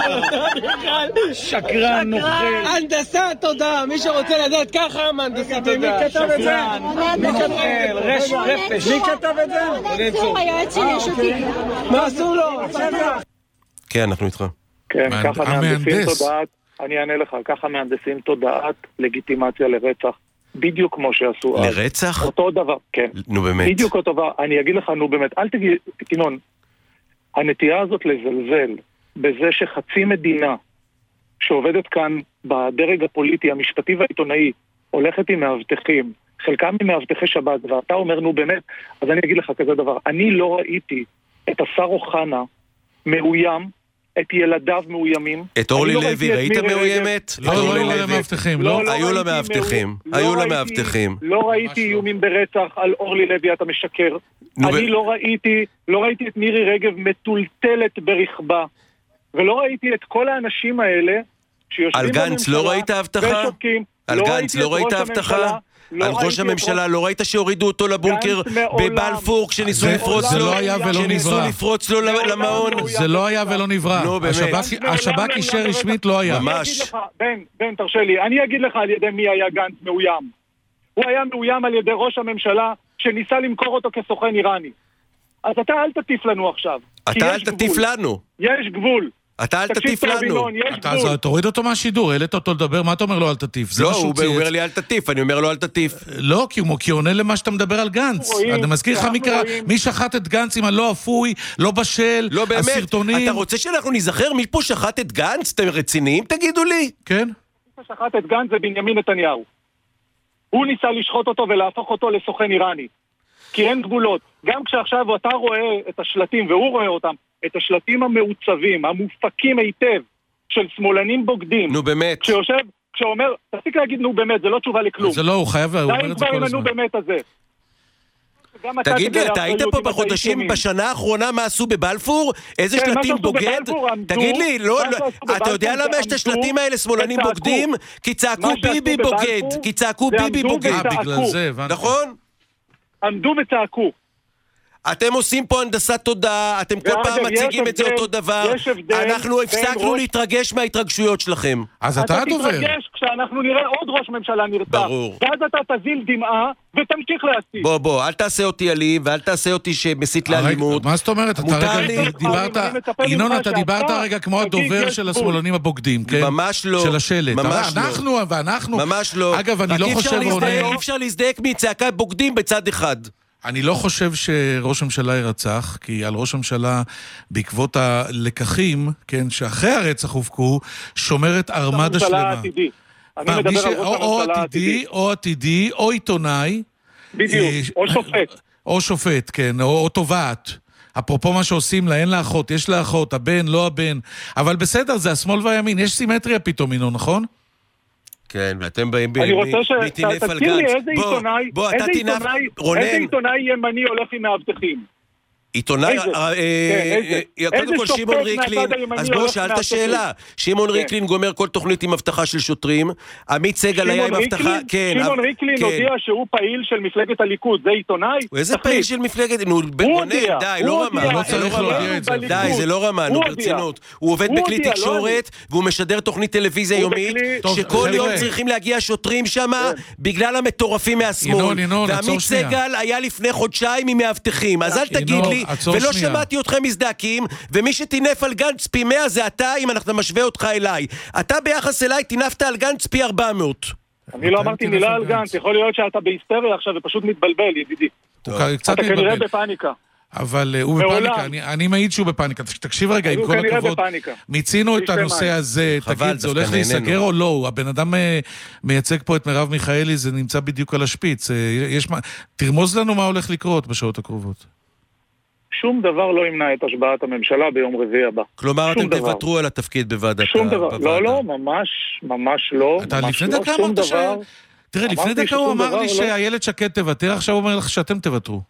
שקרן, נוכל. הנדסה, תודה. מי שרוצה לדעת ככה, מהנדסה, תודה. מי כתב את זה? נוכל, רש, רפש. מי כתב את זה? היועץ שלי, יש אותי. מה עשו לו? כן, אנחנו איתך. כן, ככה מהנדסים תודעת, אני אענה לך, ככה מהנדסים תודעת לגיטימציה לרצח, בדיוק כמו שעשו אז. לרצח? אותו דבר, כן. נו באמת. בדיוק אותו דבר, אני אגיד לך, נו באמת, אל תגיד, כינון, הנטייה הזאת לזלזל בזה שחצי מדינה שעובדת כאן בדרג הפוליטי, המשפטי והעיתונאי, הולכת עם מאבטחים, חלקם עם מאבטחי שבת, ואתה אומר, נו באמת, אז אני אגיד לך כזה דבר, אני לא ראיתי את השר אוחנה מאוים, את ילדיו מאוימים. את אורלי לוי ראית מאוימת? לא, לא היו לה מאבטחים, לא? היו לה מאבטחים, היו לה מאבטחים. לא ראיתי איומים ברצח על אורלי לוי, אתה משקר. אני לא ראיתי, לא ראיתי את מירי רגב מטולטלת ברכבה, ולא ראיתי את כל האנשים האלה שיושבים בממשלה. על גנץ לא ראית הבטחה? על גנץ לא ראית הבטחה? על ראש הממשלה, לא ראית שהורידו אותו לבונקר בבלפור כשניסו לפרוץ לו, כשניסו לפרוץ לו למעון? זה לא היה ולא נברא. השב"כ אישר רשמית לא היה. ממש. בן, בן, תרשה לי, אני אגיד לך על ידי מי היה גנץ מאוים. הוא היה מאוים על ידי ראש הממשלה שניסה למכור אותו כסוכן איראני. אז אתה אל תטיף לנו עכשיו. אתה אל תטיף לנו. יש גבול. אתה אל תטיף לנו. אתה תוריד אותו מהשידור, העלית אותו לדבר, מה אתה אומר לו אל תטיף? לא, הוא אומר לי אל תטיף, אני אומר לו אל תטיף. לא, כי הוא עונה למה שאתה מדבר על גנץ. אני מזכיר לך מי שחט את גנץ עם הלא אפוי, לא בשל, הסרטונים. אתה רוצה שאנחנו נזכר מי פה שחט את גנץ? אתם רציניים? תגידו לי. כן. מי ששחט את גנץ זה בנימין נתניהו. הוא ניסה לשחוט אותו ולהפוך אותו לסוכן איראני. כי אין גבולות. גם כשעכשיו אתה רואה את השלטים, והוא רואה אותם, את השלטים המעוצבים, המופקים היטב, של שמאלנים בוגדים. נו באמת. כשיושב, כשאומר, תפסיק להגיד נו באמת, זה לא תשובה לכלום. זה לא, הוא חייב, הוא אומר את זה כל הזמן. נו באמת הזה. תגיד לי, אתה היית פה בחודשים, בשנה האחרונה מה עשו בבלפור? איזה שלטים בוגד? תגיד לי, אתה יודע למה יש את השלטים האלה שמאלנים בוגדים? כי צעקו ביבי בוגד. כי צעקו ביבי בוגד. בגלל זה, נכון? עמדו וצעקו. אתם עושים פה הנדסת תודעה, אתם כל פעם מציגים את זה אותו דבר. אנחנו הפסקנו להתרגש מההתרגשויות שלכם. אז אתה הדובר. אתה תתרגש כשאנחנו נראה עוד ראש ממשלה נרצח. ברור. ואז אתה תזיל דמעה ותמשיך להציג. בוא בוא, אל תעשה אותי אלים ואל תעשה אותי שמסית לאלימות. מה זאת אומרת? אתה רגע דיברת, ינון, אתה דיברת רגע כמו הדובר של השמאלנים הבוגדים, כן? ממש לא. של השלט. ממש לא. אנחנו ואנחנו. ממש לא. אגב, אני לא חושב... אי אפשר להזדהק מצעקת בוגדים בצד אחד. אני לא חושב שראש הממשלה ירצח, כי על ראש הממשלה, בעקבות הלקחים, כן, שאחרי הרצח הופקו, שומרת ארמדה שלמה. עתידי. אני מדבר על ראש הממשלה העתידי. או עתידי, או עיתונאי. בדיוק, או שופט. או שופט, כן, או תובעת. אפרופו מה שעושים לה, אין לה אחות, יש לה אחות, הבן, לא הבן. אבל בסדר, זה השמאל והימין, יש סימטריה פתאום, אינו, נכון? כן, ואתם באים אני רוצה שתזכיר לי איזה עיתונאי, איזה עיתונאי ימני הולך עם מאבטחים. עיתונאי, קודם כל שמעון ריקלין, אז בואו שאלת שאלה, שמעון ריקלין גומר כל תוכנית עם הבטחה של שוטרים, עמית סגל היה עם הבטחה, כן. שמעון ריקלין הודיע שהוא פעיל של מפלגת הליכוד, זה עיתונאי? איזה פעיל של מפלגת, נו, די, לא רמה, די, זה לא רמה, נו, ברצינות. הוא עובד בכלי תקשורת, והוא משדר תוכנית טלוויזיה יומית, שכל יום צריכים להגיע שוטרים שם, בגלל המטורפים מהשמאל. ועמית סגל היה לפני חודשיים עם מאבטחים, אז אל תגיד לי ולא שמעתי אתכם מזדעקים, ומי שתינף על גנץ פי מאה זה אתה, אם אנחנו משווה אותך אליי. אתה ביחס אליי תינפת על גנץ פי ארבע מאות. אני לא אמרתי מילה על גנץ, יכול להיות שאתה בהיסטריה עכשיו ופשוט מתבלבל, ידידי. אתה כנראה בפאניקה. אבל הוא בפאניקה, אני מעיד שהוא בפאניקה. תקשיב רגע, עם כל הכבוד, מיצינו את הנושא הזה, תגיד, זה הולך להיסגר או לא? הבן אדם מייצג פה את מרב מיכאלי, זה נמצא בדיוק על השפיץ. תרמוז לנו מה הולך לקרות בשעות הקרובות. שום דבר לא ימנע את השבעת הממשלה ביום רביעי הבא. כלומר, אתם תוותרו על התפקיד בוועדת... שום דבר. לא, לא, ממש, ממש לא. אתה לפני דקה אמרת ש... תראה, לפני דקה הוא אמר לי שהילד שקד תוותר, עכשיו הוא אומר לך שאתם תוותרו.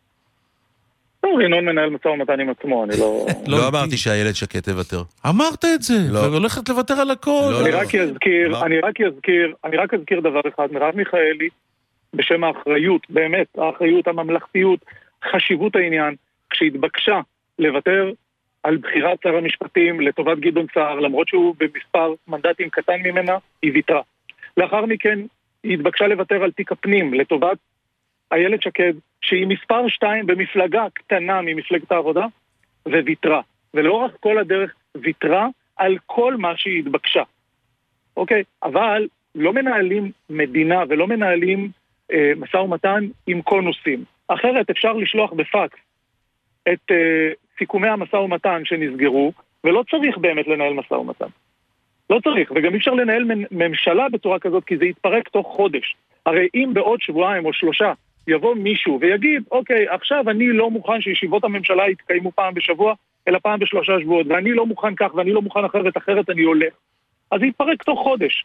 לא, רינון מנהל משא ומתן עם עצמו, אני לא... לא אמרתי שהילד שקד תוותר. אמרת את זה, והולכת לוותר על הכל. אני רק אזכיר, אני רק אזכיר, אני רק אזכיר דבר אחד, מרב מיכאלי, בשם האחריות, באמת, האחריות, הממלכתיות, חשיבות העניין, כשהתבקשה לוותר על בחירת שר המשפטים לטובת גדעון סער, למרות שהוא במספר מנדטים קטן ממנה, היא ויתרה. לאחר מכן היא התבקשה לוותר על תיק הפנים לטובת איילת שקד, שהיא מספר שתיים במפלגה קטנה ממפלגת העבודה, וויתרה. ולאורך כל הדרך ויתרה על כל מה שהיא התבקשה. אוקיי? אבל לא מנהלים מדינה ולא מנהלים אה, משא ומתן עם קונוסים. אחרת אפשר לשלוח בפקס את uh, סיכומי המשא ומתן שנסגרו, ולא צריך באמת לנהל משא ומתן. לא צריך, וגם אפשר לנהל ממשלה בצורה כזאת, כי זה יתפרק תוך חודש. הרי אם בעוד שבועיים או שלושה יבוא מישהו ויגיד, אוקיי, עכשיו אני לא מוכן שישיבות הממשלה יתקיימו פעם בשבוע, אלא פעם בשלושה שבועות, ואני לא מוכן כך, ואני לא מוכן אחרת, אחרת אני הולך. אז זה יתפרק תוך חודש.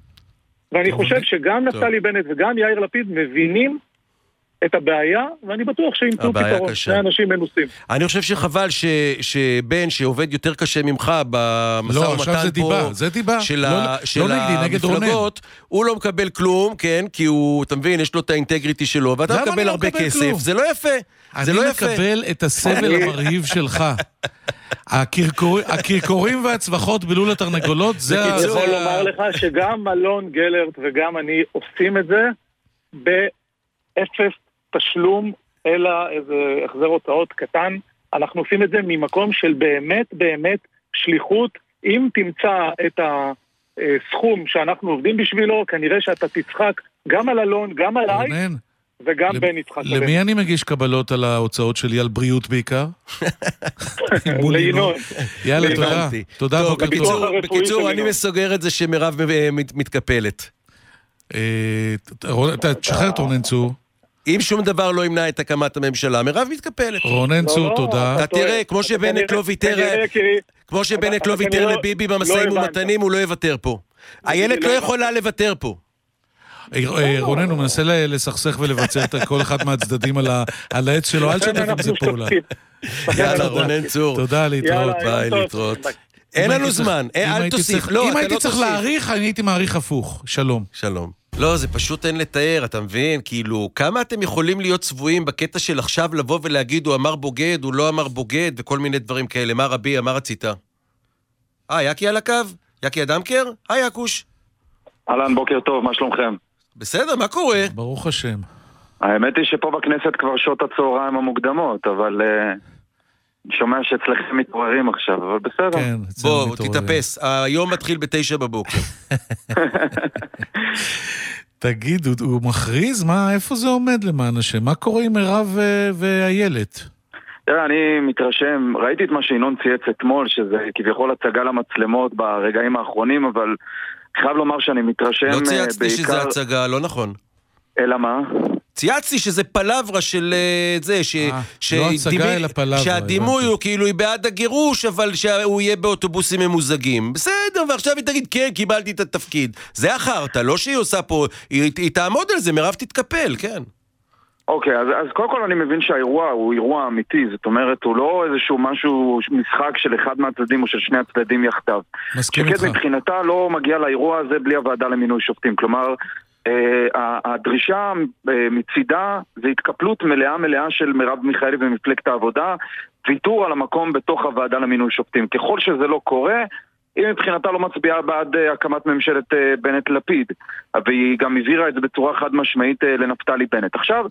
ואני חושב שגם נפתלי בנט וגם יאיר לפיד מבינים את הבעיה, ואני בטוח שימצאו פתרון, שני אנשים מנוסים. אני חושב שחבל ש, שבן שעובד יותר קשה ממך במשא לא, ומתן זה פה, זה דיבה. של, לא, ה, לא של נגדי, המפלגות, הוא לא מקבל כלום, כן, כי הוא, אתה מבין, יש לו את האינטגריטי שלו, ואתה מקבל הרבה לא כסף, כלום? זה לא יפה. זה לא יפה. אני מקבל את הסבל המרהיב שלך. הקרקורים והצווחות בלול התרנגולות, זה... אני יכול לומר לך שגם אלון גלרט וגם אני עושים את זה באפס תשלום, אלא איזה החזר הוצאות קטן. אנחנו עושים את זה ממקום של באמת, באמת שליחות אם תמצא את הסכום שאנחנו עובדים בשבילו, כנראה שאתה תצחק גם על אלון, גם עליי, רונן, וגם למ- בן יצחק. למי אני מגיש קבלות על ההוצאות שלי, על בריאות בעיקר? מול לינון. יאללה, הבנתי. תודה. תודה, טוב, בוקר בקיצור, טוב. בקיצור, בקיצור, שלנו. אני מסוגר את זה שמירב אה, מת- מתקפלת. אה, ת- רונן, ת- תשחרר את רונן צור. אם שום דבר לא ימנע את הקמת הממשלה, מירב מתקפלת. רונן לא, צור, לא, תודה. אתה טועה. תראה, כמו אתה שבנט כנראה- לא ויתר, כנראה, כי- כמו שבנט אתה לא ויתר כנראה לביבי לא במשאים הבנת. ומתנים, הוא לא יוותר פה. איילת לא יכולה לוותר פה. אה, אה, רונן, הוא מנסה ל- לסכסך ולבצע את כל אחד מהצדדים על ה- על העץ שלו, אל תשתף עם זה אנחנו פעולה. שותפים. יאללה, תודה. רונן צור. תודה, להתראות. יאללה, ביי, יום טוב. להתראות. ביי. אין אם לנו הייתי צריך- זמן, אה, אם אל הייתי תוסיף. צריך- לא, אם אתה הייתי לא צריך תוסיף. להעריך, אני הייתי מעריך הפוך. שלום. שלום. לא, זה פשוט אין לתאר, אתה מבין? כאילו, כמה אתם יכולים להיות צבועים בקטע של עכשיו לבוא ולהגיד, הוא אמר בוגד, הוא לא אמר בוגד, וכל מיני דברים כאלה. מה רבי, מה רצית? אה, יקי על הקו? יקי אדמקר? היי, יקוש. אהלן, בוקר טוב, מה שלומכם? בסדר, מה קורה? ברוך השם. האמת היא שפה בכנסת כבר שעות הצהריים המוקדמות, אבל uh, שומע שאצלכם מתעוררים עכשיו, אבל בסדר. כן, אצלנו בוא, מתעוררים. תתאפס. היום מתחיל בתשע בבוקר. תגיד, הוא, הוא מכריז? מה, איפה זה עומד למען השם? מה קורה עם מירב ו- ואיילת? תראה, אני מתרשם, ראיתי את מה שינון צייץ אתמול, שזה כביכול הצגה למצלמות ברגעים האחרונים, אבל חייב לומר שאני מתרשם לא uh, צייצתי בעיקר... שזה הצגה, לא נכון. אלא מה? צייצתי שזה פלברה של אה, זה, ש... אה, ש... לא הצגה, דימי- אלא פלברה, שהדימוי הבנתי. הוא כאילו היא בעד הגירוש, אבל שהוא יהיה באוטובוסים ממוזגים. בסדר, ועכשיו היא תגיד, כן, קיבלתי את התפקיד. זה אחרת, לא שהיא עושה פה, היא, היא תעמוד על זה, מירב תתקפל, כן. אוקיי, אז, אז קודם כל אני מבין שהאירוע הוא אירוע אמיתי, זאת אומרת, הוא לא איזשהו משהו, משחק של אחד מהצדדים או של שני הצדדים יחדיו. מסכים שקד איתך. מבחינתה לא מגיע לאירוע הזה בלי הוועדה למינוי שופטים, כלומר, אה, הדרישה אה, מצידה זה התקפלות מלאה מלאה של מרב מיכאלי במפלגת העבודה, ויתור על המקום בתוך הוועדה למינוי שופטים. ככל שזה לא קורה, היא מבחינתה לא מצביעה בעד uh, הקמת ממשלת uh, בנט לפיד, והיא גם הבהירה את זה בצורה חד משמעית uh, לנפתלי בנט. עכשיו,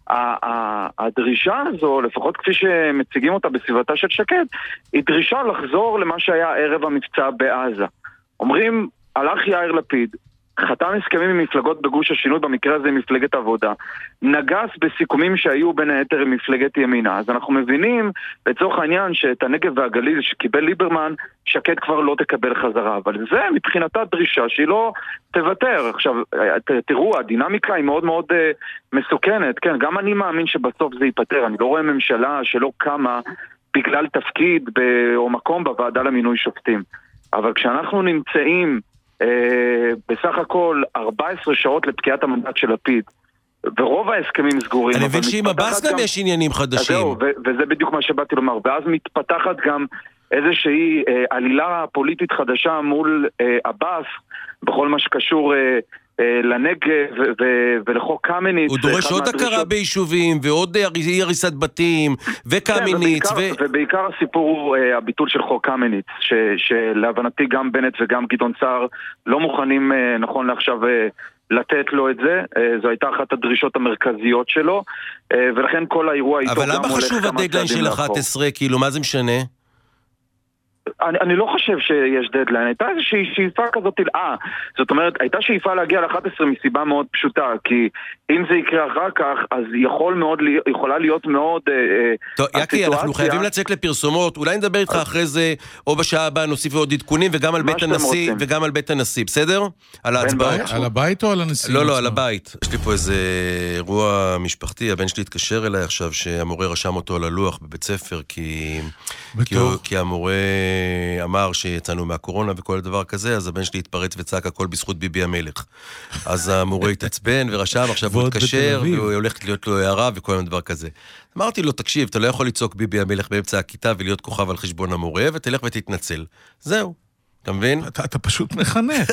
הדרישה הזו, לפחות כפי שמציגים אותה בסביבתה של שקד, היא דרישה לחזור למה שהיה ערב המבצע בעזה. אומרים, הלך יאיר לפיד, חתם הסכמים עם מפלגות בגוש השינוי, במקרה הזה עם מפלגת עבודה, נגס בסיכומים שהיו בין היתר עם מפלגת ימינה. אז אנחנו מבינים, לצורך העניין, שאת הנגב והגליל שקיבל ליברמן, שקד כבר לא תקבל חזרה. אבל זה מבחינתה דרישה שהיא לא תוותר. עכשיו, תראו, הדינמיקה היא מאוד מאוד uh, מסוכנת. כן, גם אני מאמין שבסוף זה ייפטר. אני לא רואה ממשלה שלא קמה בגלל תפקיד ב- או מקום בוועדה למינוי שופטים. אבל כשאנחנו נמצאים Uh, בסך הכל ארבע עשרה שעות לפקיעת המנדט של לפיד, ורוב ההסכמים סגורים. אני מבין שעם הבאס גם יש עניינים חדשים. זהו, ו- וזה בדיוק מה שבאתי לומר. ואז מתפתחת גם איזושהי uh, עלילה פוליטית חדשה מול הבאס, uh, בכל מה שקשור uh, uh, לנגב ו- ו- ולחוק קמיניץ. הוא דורש עוד הכרה ביישובים, ועוד אי הריסת בתים, וקמיניץ. כן, ובעיקר, ו... ובעיקר הסיפור הוא uh, הביטול של חוק קמיניץ, ש... שלהבנתי גם בנט וגם גדעון סער לא מוכנים uh, נכון לעכשיו uh, לתת לו את זה. uh, זו הייתה אחת הדרישות המרכזיות שלו, uh, ולכן כל האירוע איתו גם הולך אבל למה חשוב הדדליין של אחת עשרה? כאילו, מה זה משנה? אני, אני לא חושב שיש דדליין, הייתה איזושהי שאיפה כזאת, אה, זאת אומרת, הייתה שאיפה להגיע ל-אחת עשרה מסיבה מאוד פשוטה, כי אם זה יקרה אחר כך, אז יכול מאוד, יכולה להיות מאוד... טוב, יקי, אנחנו חייבים לצאת לפרסומות, אולי נדבר איתך אחרי זה, או בשעה הבאה נוסיף עוד עדכונים, וגם על בית הנשיא, וגם על בית הנשיא, בסדר? על ההצבעות. על הבית או על הנשיא? לא, לא, על הבית. יש לי פה איזה אירוע משפחתי, הבן שלי התקשר אליי עכשיו, שהמורה רשם אותו על הלוח בבית ספר, כי... כי המורה אמר שיצאנו מהקורונה וכל דבר כזה, אז הבן שלי התפרץ וצעק הכל בזכות ביבי המלך. אז המורה התעצבן ורשם, עכשיו הוא התקשר, והוא הולך להיות לו הערה וכל מיני דבר כזה. אמרתי לו, תקשיב, אתה לא יכול לצעוק ביבי המלך באמצע הכיתה ולהיות כוכב על חשבון המורה, ותלך ותתנצל. זהו. אתה מבין? אתה, אתה פשוט מחנך.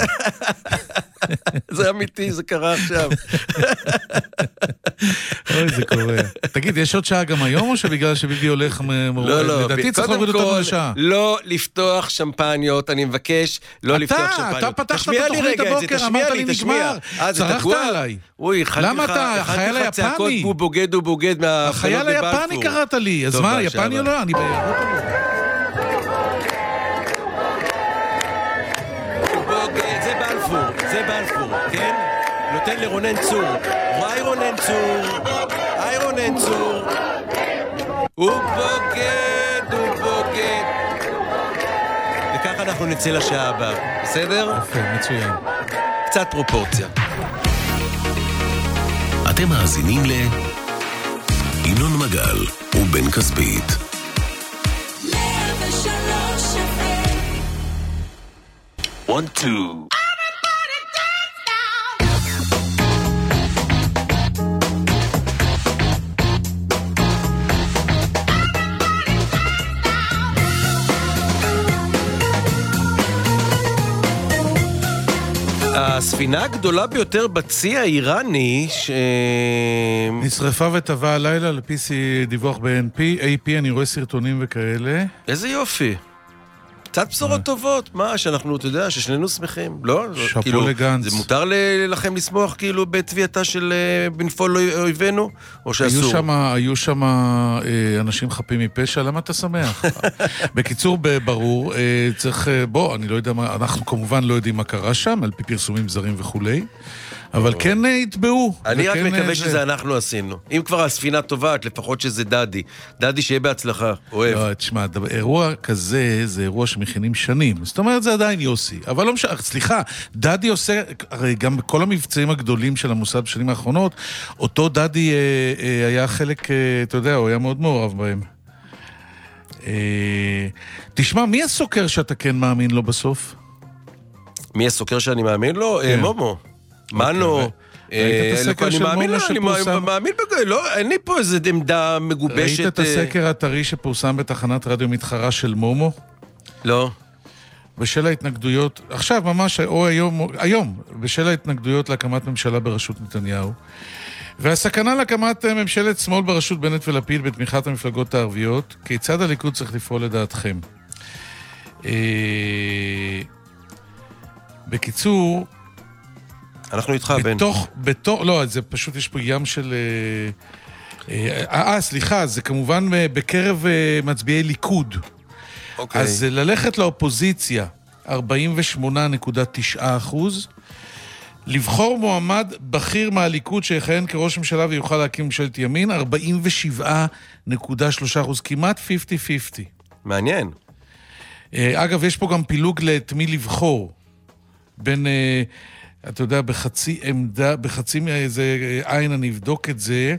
זה אמיתי, זה קרה עכשיו. אוי, זה קורה. תגיד, יש עוד שעה גם היום, או שבגלל שביבי הולך... לא, לא. לדעתי צריך להוריד אותנו לשעה. לא לפתוח שמפניות, אני מבקש לא לפתוח שמפניות. אתה, אתה פתחת את התוכנית הבוקר, אמרת לי נגמר. צרחת עליי. למה אתה, החייל היפני? הוא בוגד, הוא בוגד מהחיילות בבלפור. החייל היפני קראת לי, אז מה, יפני או לא? אני בירות או לא? זה בלפור, כן? נותן לרונן צור. וואי רונן צור, היי רונן צור. הוא בוגד, הוא בוגד. וככה אנחנו נצא לשעה הבאה, בסדר? יפה, מצוין. קצת פרופורציה. אתם מאזינים ל... ינון מגל ובן כספית. One, two. הספינה הגדולה ביותר בצי האיראני ש... נשרפה וטבעה הלילה לפי דיווח ב-A P, אני רואה סרטונים וכאלה. איזה יופי. קצת בשורות טובות, מה, שאנחנו, אתה יודע, ששנינו שמחים, לא? שפו כאילו, לגנץ. זה מותר לכם לשמוח כאילו בתביעתה של בנפול אויבינו, או שאסור? היו שם, היו שם אנשים חפים מפשע, למה אתה שמח? בקיצור, ברור, צריך, בוא, אני לא יודע מה, אנחנו כמובן לא יודעים מה קרה שם, על פי פרסומים זרים וכולי, אבל כן יתבעו. אני רק מקווה שזה אנחנו עשינו. אם כבר הספינה טובה, לפחות שזה דדי. דדי שיהיה בהצלחה, אוהב. לא, תשמע, אירוע כזה, זה אירוע שמכינים שנים. זאת אומרת, זה עדיין יוסי. אבל לא משנה, סליחה, דדי עושה, הרי גם בכל המבצעים הגדולים של המוסד בשנים האחרונות, אותו דדי אה, אה, היה חלק, אה, אתה יודע, הוא היה מאוד מעורב בהם. אה, תשמע, מי הסוקר שאתה כן מאמין לו בסוף? מי הסוקר שאני מאמין לו? כן. מומו. מנו, אני מאמין לו, אני מאמין בגלל, לא, אין לי פה איזו עמדה מגובשת. ראית את הסקר הטרי שפורסם בתחנת רדיו מתחרה של מומו? לא. בשל ההתנגדויות, עכשיו ממש, או היום, היום, בשל ההתנגדויות להקמת ממשלה בראשות נתניהו, והסכנה להקמת ממשלת שמאל בראשות בנט ולפיד בתמיכת המפלגות הערביות, כיצד הליכוד צריך לפעול לדעתכם? בקיצור, אנחנו איתך, בן. בתוך, בתוך, לא, זה פשוט, יש פה ים של... אה, אה, סליחה, זה כמובן בקרב מצביעי ליכוד. אוקיי. אז ללכת לאופוזיציה, ארבעים ושמונה נקודה תשע אחוז, לבחור מועמד בכיר מהליכוד שיכהן כראש ממשלה ויוכל להקים ממשלת ימין, ארבעים ושבע נקודה שלוש אחוז, כמעט חמישים חמישים. מעניין. אגב, יש פה גם פילוג את מי לבחור. בין... אתה יודע, בחצי עמדה, בחצי מאיזה עין אני אבדוק את זה.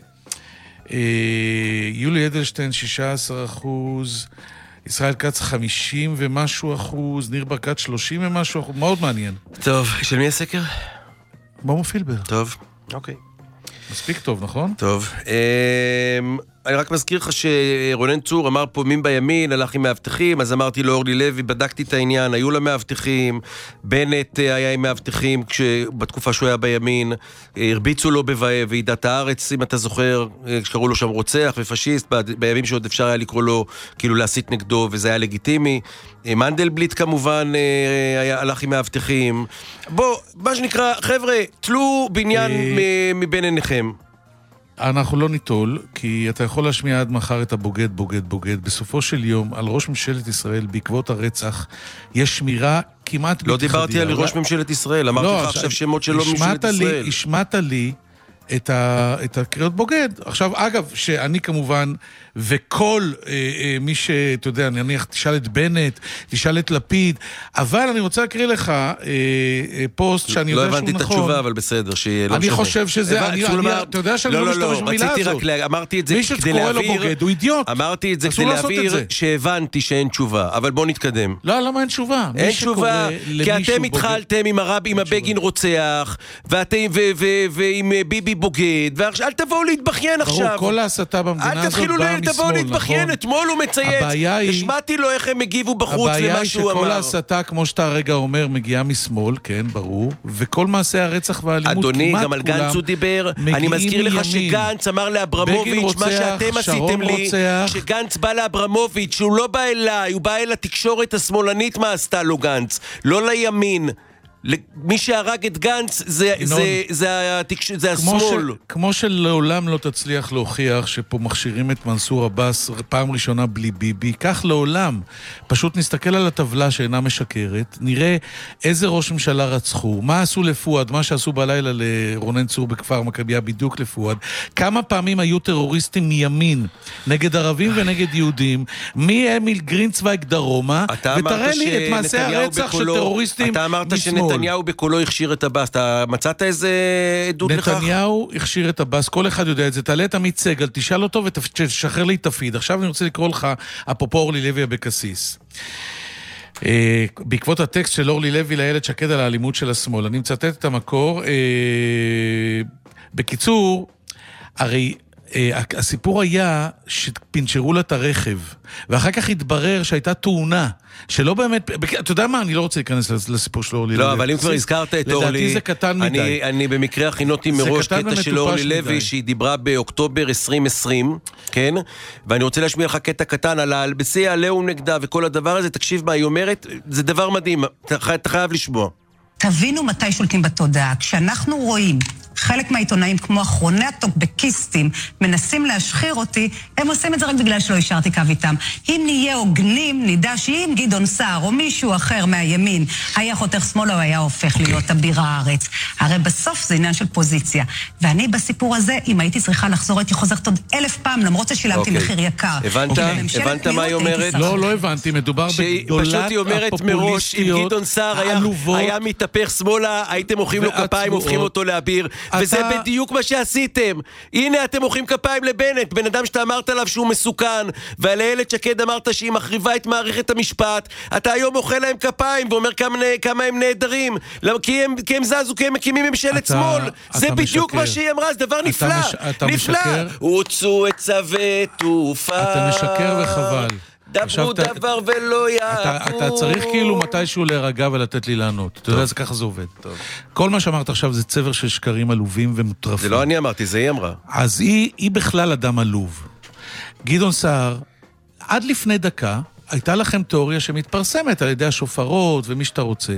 יולי אדלשטיין שישה עשר אחוז, ישראל כץ חמישים ומשהו אחוז, ניר ברקת שלושים ומשהו אחוז, מאוד מעניין. טוב, של מי הסקר? מומו פילבר. טוב, אוקיי. מספיק טוב, נכון? טוב. אני רק מזכיר לך שרונן צור אמר פה מין בימין, הלך עם מאבטחים, אז אמרתי לו אורלי לוי, בדקתי את העניין, היו לה מאבטחים, בנט היה עם מאבטחים בתקופה שהוא היה בימין, הרביצו לו בוועידת הארץ, אם אתה זוכר, שקראו לו שם רוצח ופשיסט, בימים שעוד אפשר היה לקרוא לו, כאילו להסית נגדו, וזה היה לגיטימי. מנדלבליט כמובן היה, הלך עם מאבטחים. בוא, מה שנקרא, חבר'ה, תלו בניין מבין עיניכם. אנחנו לא ניטול, כי אתה יכול להשמיע עד מחר את הבוגד, בוגד, בוגד. בסופו של יום, על ראש ממשלת ישראל, בעקבות הרצח, יש שמירה כמעט בלתי חדירה. לא דיברתי על ראש ממשלת ישראל, אמרתי לך עכשיו שמות שלא ממשלת ישראל. השמעת לי את, ה, את הקריאות בוגד. עכשיו, אגב, שאני כמובן, וכל אה, אה, מי שאתה יודע, אני נניח, תשאל את בנט, תשאל את לפיד, אבל אני רוצה להקריא לך אה, אה, פוסט שאני יודע שהוא נכון. לא הבנתי את התשובה, אבל בסדר, שיהיה לא אני משנה. חושב שזה, אני, אני, לומר, אתה יודע שאני לא, לא משתמש במילה הזאת. רציתי רק, לה, אמרתי את זה כדי להעביר, מי שקורא לו בוגד, הוא אידיוט. אמרתי את זה כדי להעביר שהבנתי שאין תשובה, אבל בוא נתקדם. לא, למה אין תשובה? אין תשובה, כי אתם התחלתם עם הרב, עם הבגין רוצח, ועם ביבי בוגד, אל תבואו להתבכיין עכשיו. כל ההסתה במדינה הזאת באה משמאל, תבואו להתבכיין, אתמול הוא מצייץ. השמעתי לו איך הם הגיבו בחוץ למה שהוא אמר. הבעיה היא שכל ההסתה, כמו שאתה הרגע אומר, מגיעה משמאל, כן, ברור, וכל מעשי הרצח והאלימות, אדוני, גם על גנץ הוא דיבר. אני מזכיר לך שגנץ אמר לאברמוביץ' מה שאתם עשיתם לי, שגנץ בא לאברמוביץ', שהוא לא בא אליי, הוא בא אל התקשורת השמאלנית, מה עשתה לו גנץ, לא לימין. מי שהרג את גנץ זה, זה, זה, התקש... זה כמו השמאל. ש... כמו שלעולם לא תצליח להוכיח שפה מכשירים את מנסור עבאס פעם ראשונה בלי ביבי, כך לעולם. פשוט נסתכל על הטבלה שאינה משקרת, נראה איזה ראש ממשלה רצחו, מה עשו לפואד, מה שעשו בלילה לרונן צור בכפר מכביה בדיוק לפואד, כמה פעמים היו טרוריסטים מימין, נגד ערבים ונגד יהודים, מי אמיל גרינצוויג דרומה, ותראה לי את מעשה הרצח של טרוריסטים אתה אמרת שנתניהו בקולו הכשיר את הבאס, אתה מצאת איזה עדות לכך? נתניהו הכשיר את הבאס, כל אחד יודע את זה, תעלה את עמית סגל, תשאל אותו ותשחרר לי את הפיד. עכשיו אני רוצה לקרוא לך, אפרופו אורלי לוי אבקסיס. בעקבות הטקסט של אורלי לוי לילד שקד על האלימות של השמאל, אני מצטט את המקור. בקיצור, הרי הסיפור היה שפינצ'רו לה את הרכב, ואחר כך התברר שהייתה תאונה, שלא באמת, אתה יודע מה, אני לא רוצה להיכנס לסיפור של אורלי לוי. לא, אבל אם כבר הזכרת את אורלי, לדעתי זה קטן מדי. אני במקרה הכינותי מראש קטע של אורלי לוי, שהיא דיברה באוקטובר עשרים עשרים, כן? ואני רוצה להשמיע לך קטע קטן על האלבסי, העליהום נגדה וכל הדבר הזה, תקשיב מה היא אומרת, זה דבר מדהים, אתה חייב לשמוע. תבינו מתי שולטים בתודעה. כשאנחנו רואים חלק מהעיתונאים כמו אחרוני הטוקבקיסטים מנסים להשחיר אותי, הם עושים את זה רק בגלל שלא השארתי קו איתם. אם נהיה הוגנים, נדע שאם גדעון סער או מישהו אחר מהימין היה חותך שמאלה, הוא היה הופך להיות אביר הארץ. הרי בסוף זה עניין של פוזיציה. ואני בסיפור הזה, אם הייתי צריכה לחזור, הייתי חוזרת עוד אלף פעם, למרות ששילמתי מחיר יקר. הבנת? הבנת מה היא אומרת? לא, לא הבנתי, מדובר בגדולת הפופוליסטיות היה מתהפך שמאלה, הייתם מוחאים לו כפיים, הופכים אותו לאביר, וזה בדיוק מה שעשיתם. הנה אתם מוחאים כפיים לבנט, בן אדם שאתה אמרת עליו שהוא מסוכן, ועל הילד שקד אמרת שהיא מחריבה את מערכת המשפט, אתה היום מוחא להם כפיים ואומר כמה, כמה הם נהדרים, כי הם, כי הם זזו, כי הם מקימים ממשלת שמאל. זה בדיוק מה שהיא אמרה, זה דבר נפלא. נפלא. הוצאו את צווי תעופה. אתה משקר וחבל. דברו דבר ולא יעקו. אתה צריך כאילו מתישהו להירגע ולתת לי לענות. אתה יודע, זה ככה זה עובד. כל מה שאמרת עכשיו זה צבר של שקרים עלובים ומוטרפים. זה לא אני אמרתי, זה היא אמרה. אז היא בכלל אדם עלוב. גדעון סער, עד לפני דקה, הייתה לכם תיאוריה שמתפרסמת על ידי השופרות ומי שאתה רוצה,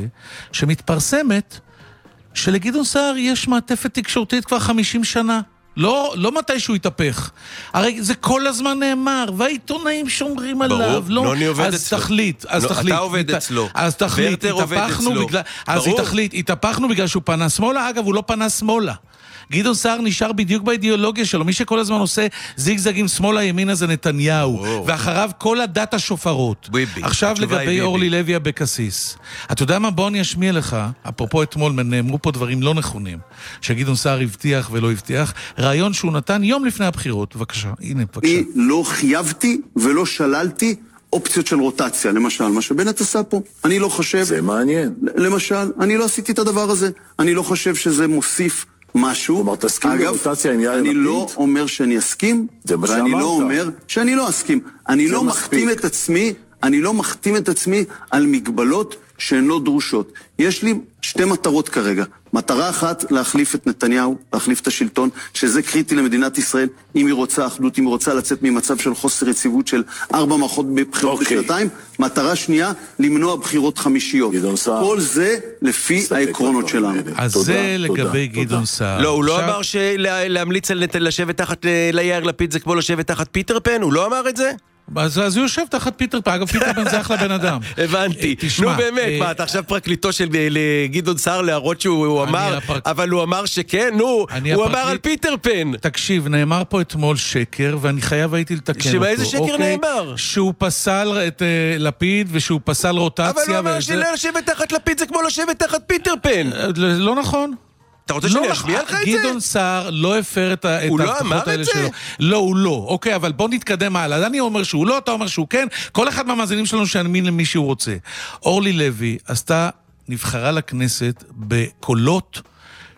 שמתפרסמת שלגדעון סער יש מעטפת תקשורתית כבר חמישים שנה. לא, לא מתי שהוא יתהפך. הרי זה כל הזמן נאמר, והעיתונאים שומרים עליו. ברור, נוני עובד אז אצלו. תחליט, אז תחליט. אתה עובד אצלו. אז תחליט, התהפכנו בגלל... אז היא תחליט, התהפכנו בגלל שהוא פנה שמאלה, אגב, הוא לא פנה שמאלה. גדעון סער נשאר בדיוק באידיאולוגיה שלו, מי שכל הזמן עושה זיגזגים שמאלה ימינה זה נתניהו, ואחריו כל הדת השופרות. עכשיו לגבי אורלי לוי אבקסיס, אתה יודע מה? בוא אני אשמיע לך, אפרופו אתמול נאמרו פה דברים לא נכונים, שגדעון סער הבטיח ולא הבטיח, רעיון שהוא נתן יום לפני הבחירות. בבקשה, הנה, בבקשה. אני לא חייבתי ולא שללתי אופציות של רוטציה, למשל, מה שבנט עשה פה. אני לא חושב... זה מעניין. למשל, אני לא עשיתי את הדבר הזה. אני לא חושב שזה מוסיף משהו. כלומר, תסכים ברוטציה עם יאיר לפיד? אני לא אומר שאני אסכים, ואני לא אומר שאני לא אסכים. אני לא מחתים את עצמי, אני לא מחתים את עצמי על מגבלות שהן לא דרושות. יש לי שתי מטרות כרגע. מטרה אחת, להחליף את נתניהו, להחליף את השלטון, שזה קריטי למדינת ישראל, אם היא רוצה אחדות, אם היא רוצה לצאת ממצב של חוסר יציבות של ארבע מערכות בבחירות okay. בשנתיים. מטרה שנייה, למנוע בחירות חמישיות. כל זה לפי העקרונות שלנו. אז תודה, זה תודה, לגבי תודה. גדעון סער. לא, הוא לא אמר שלהמליץ על לשבת תחת ליאיר לפיד זה כמו לשבת תחת פיטר פן? הוא לא אמר את זה? אז, אז הוא יושב תחת פיטר פן, אגב פיטר פן זה אחלה בן אדם. הבנתי, נו באמת, מה, אתה עכשיו פרקליטו של גדעון סער להראות שהוא אמר, אבל הוא אמר שכן, נו, הוא אמר על פיטר פן. תקשיב, נאמר פה אתמול שקר, ואני חייב הייתי לתקן אותו. שמה איזה שקר נאמר? שהוא פסל את לפיד, ושהוא פסל רוטציה. אבל הוא אמר שלשבת תחת לפיד זה כמו לשבת תחת פיטר פן. לא נכון. אתה רוצה שאני אשמיע לך את זה? גדעון סער לא הפר את ההבטחות האלה שלו. לא, הוא לא. אוקיי, אבל בוא נתקדם הלאה. אז אני אומר שהוא לא, אתה אומר שהוא כן. כל אחד מהמאזינים שלנו שיאמין למי שהוא רוצה. אורלי לוי עשתה, נבחרה לכנסת בקולות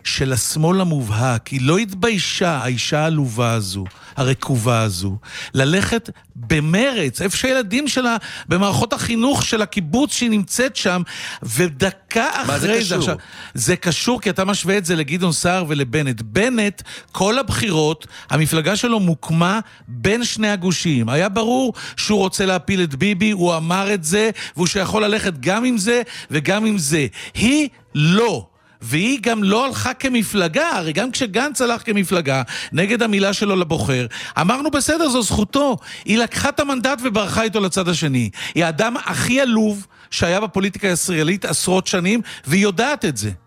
של השמאל המובהק. היא לא התביישה, האישה העלובה הזו, הרקובה הזו, ללכת במרץ, איפה שהילדים שלה, במערכות החינוך של הקיבוץ שהיא נמצאת שם, ודקה אחרי זה... מה זה קשור? עכשיו, זה קשור כי אתה משווה את זה לגדעון סער ולבנט. בנט, כל הבחירות, המפלגה שלו מוקמה בין שני הגושים. היה ברור שהוא רוצה להפיל את ביבי, הוא אמר את זה, והוא שיכול ללכת גם עם זה וגם עם זה. היא לא. והיא גם לא הלכה כמפלגה, הרי גם כשגנץ הלך כמפלגה נגד המילה שלו לבוחר, אמרנו בסדר, זו זכותו. היא לקחה את המנדט וברחה איתו לצד השני. היא האדם הכי עלוב שהיה בפוליטיקה הישראלית עשרות שנים, והיא יודעת את זה.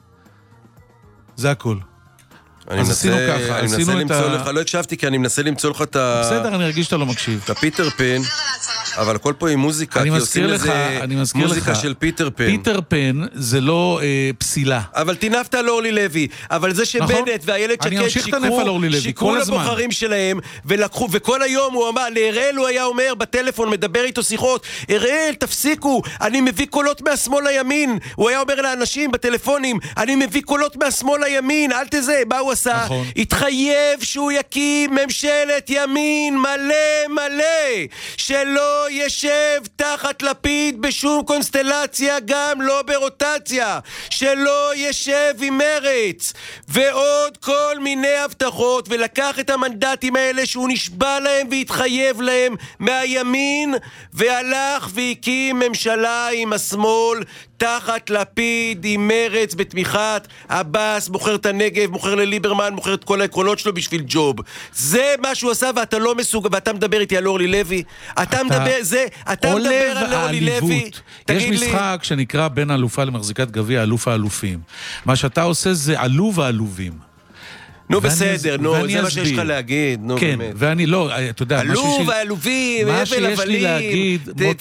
זה הכל. אז עשינו ככה, עשינו את ה... לך, לא הקשבתי כי אני מנסה למצוא לך את ה... בסדר, אני הרגיש שאתה לא מקשיב. את הפיטר פן, אבל הכל פה עם מוזיקה, אני כי מזכיר עושים לך, לזה אני מזכיר מוזיקה לך, של פיטר פן. פיטר פן זה לא אה, פסילה. אבל תינפת על אורלי לוי, אבל זה שבנט נכון? ואיילת שקד שיקרו, שיקרו לבוחרים שלהם, ולקחו, וכל היום הוא אמר, להראל הוא היה אומר בטלפון, מדבר איתו שיחות, הראל, תפסיקו, אני מביא קולות מהשמאל לימין. הוא היה אומר לאנשים בטלפונים, אני מביא קולות מהשמאל לימין, אל תזה, מה הוא עשה? נכון. התחייב שהוא יקים ממשלת ימין מלא מלא, שלא ישב תחת לפיד בשום קונסטלציה, גם לא ברוטציה, שלא ישב עם מרץ, ועוד כל מיני הבטחות, ולקח את המנדטים האלה שהוא נשבע להם והתחייב להם מהימין, והלך והקים ממשלה עם השמאל תחת לפיד, עם מרץ, בתמיכת עבאס, מוכר את הנגב, מוכר לליברמן, מוכר את כל העקרונות שלו בשביל ג'וב. זה מה שהוא עשה, ואתה לא מסוג, ואתה מדבר איתי על אורלי לוי. אתה, אתה מדבר, זה, אתה מדבר על אורלי לוי. יש משחק לי... שנקרא בין האלופה למחזיקת גביע, אלוף האלופים. מה שאתה עושה זה עלוב האלובים. נו בסדר, נו, זה מה שיש לך להגיד, נו באמת. כן, ואני לא, אתה יודע, עלוב, העלובים, הבל הבלים,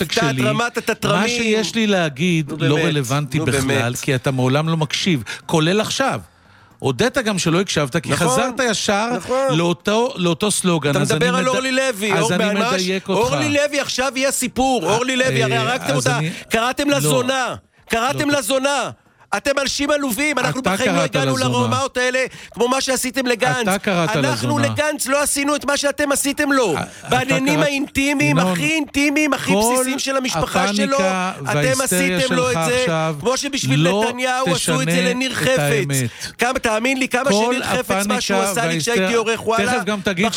מה שיש לי להגיד לא רלוונטי בכלל, כי אתה מעולם לא מקשיב, כולל עכשיו. הודעת גם שלא הקשבת, כי חזרת ישר לאותו סלוגן. אתה מדבר על אורלי לוי, אז אני מדייק אותך. אורלי לוי עכשיו יהיה סיפור, אורלי לוי, הרי הרגתם אותה, קראתם לה זונה, קראתם לה זונה. אתם אנשים עלובים, אנחנו בחיים לא הגענו לרומאות האלה, כמו מה שעשיתם לגנץ. אנחנו לגנץ לא עשינו את מה שאתם עשיתם לו. בעניינים האינטימיים, הכי אינטימיים, הכי בסיסיים של המשפחה שלו, אתם עשיתם לו את זה, כמו שבשביל נתניהו עשו את זה לניר חפץ. תאמין לי, כמה שניר חפץ מה שהוא עשה לי כשהייתי עורך וואלה, תכף גם תגיד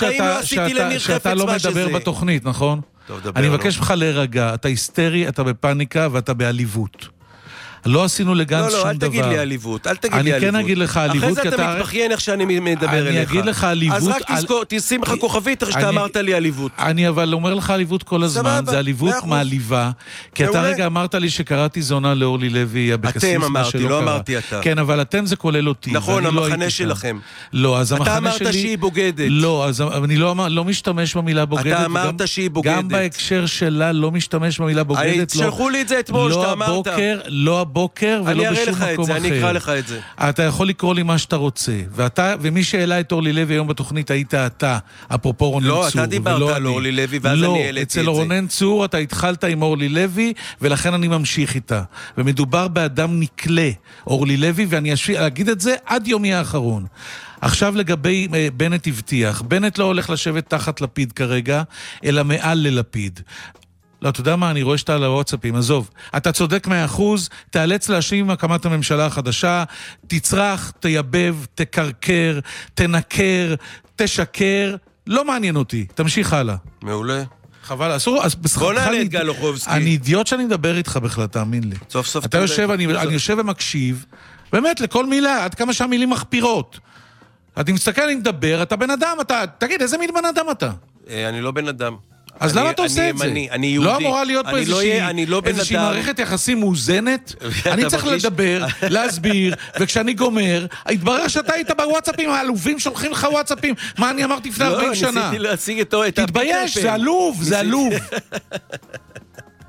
שאתה לא מדבר בתוכנית, נכון? אני מבקש לך להירגע, אתה היסטרי, אתה בפאניקה ואתה בעליבות. לא עשינו לגנץ שום דבר. לא, לא, אל תגיד לי עליבות, אל תגיד לי עליבות. אני כן אגיד לך עליבות. אחרי זה אתה מתבכיין איך שאני מדבר אליך. אני אגיד לך עליבות. אז רק תזכור, תשים לך כוכבית, שאתה אמרת לי עליבות. אני אבל אומר לך עליבות כל הזמן, זה עליבות מעליבה. כי אתה רגע אמרת לי שקראתי זונה לאורלי לוי, אתם אמרתי, לא אמרתי אתה. כן, אבל אתם זה כולל אותי. נכון, המחנה שלכם. לא, אז המחנה שלי... אתה אמרת שהיא בוגדת. לא, אז אני לא משתמש במילה בוגדת. אתה אמרת שהיא בוגדת. גם בהקשר שלה לא משתמש במילה בוגדת. שלחו לי את זה אתמול שאתה אמרת. לא הבוקר ולא בשום מקום אחר. אני אקרא לך את זה. אתה יכול לקרוא לי מה שאתה רוצה. ואתה, ומי שאלה את אורלי לוי היום בתוכנית היית אתה, אפרופו רונן צור. לא, אתה דיברת על אורלי לוי ואז אני העליתי את זה. לא, אצל רונן צור אתה התחלת עם אורלי לוי, ולכן אני ממשיך איתה. ומדובר באדם נקלה, אורלי לוי, ואני אגיד את זה עד יומי האחרון. עכשיו לגבי בנט הבטיח. בנט לא הולך לשבת תחת לפיד כרגע, אלא מעל ללפיד. לא, אתה יודע מה, אני רואה שאתה על הוואטסאפים, עזוב. אתה צודק מאה אחוז, תאלץ להשלים עם הקמת הממשלה החדשה, תצרח, תייבב, תקרקר, תנקר, תשקר, לא מעניין אותי, תמשיך הלאה. מעולה. חבל, אסור, בוא נעלה את גל אוחובסקי. אני אידיוט שאני מדבר איתך בכלל, תאמין לי. סוף סוף אתה יושב, אני, אני יושב ומקשיב, באמת, לכל מילה, עד כמה שהמילים מחפירות. אתה מסתכל, אני מדבר, אתה בן אדם, אתה, תגיד, איזה מין בן אדם אתה? אני לא בן אדם. אז למה אתה עושה את זה? אני יהודי. לא אמורה להיות פה איזושהי מערכת יחסים מאוזנת? אני צריך לדבר, להסביר, וכשאני גומר, התברר שאתה היית בוואטסאפים, העלובים שולחים לך וואטסאפים. מה אני אמרתי לפני ארבעים שנה? לא, ניסיתי להשיג את... תתבייש, זה עלוב, זה עלוב.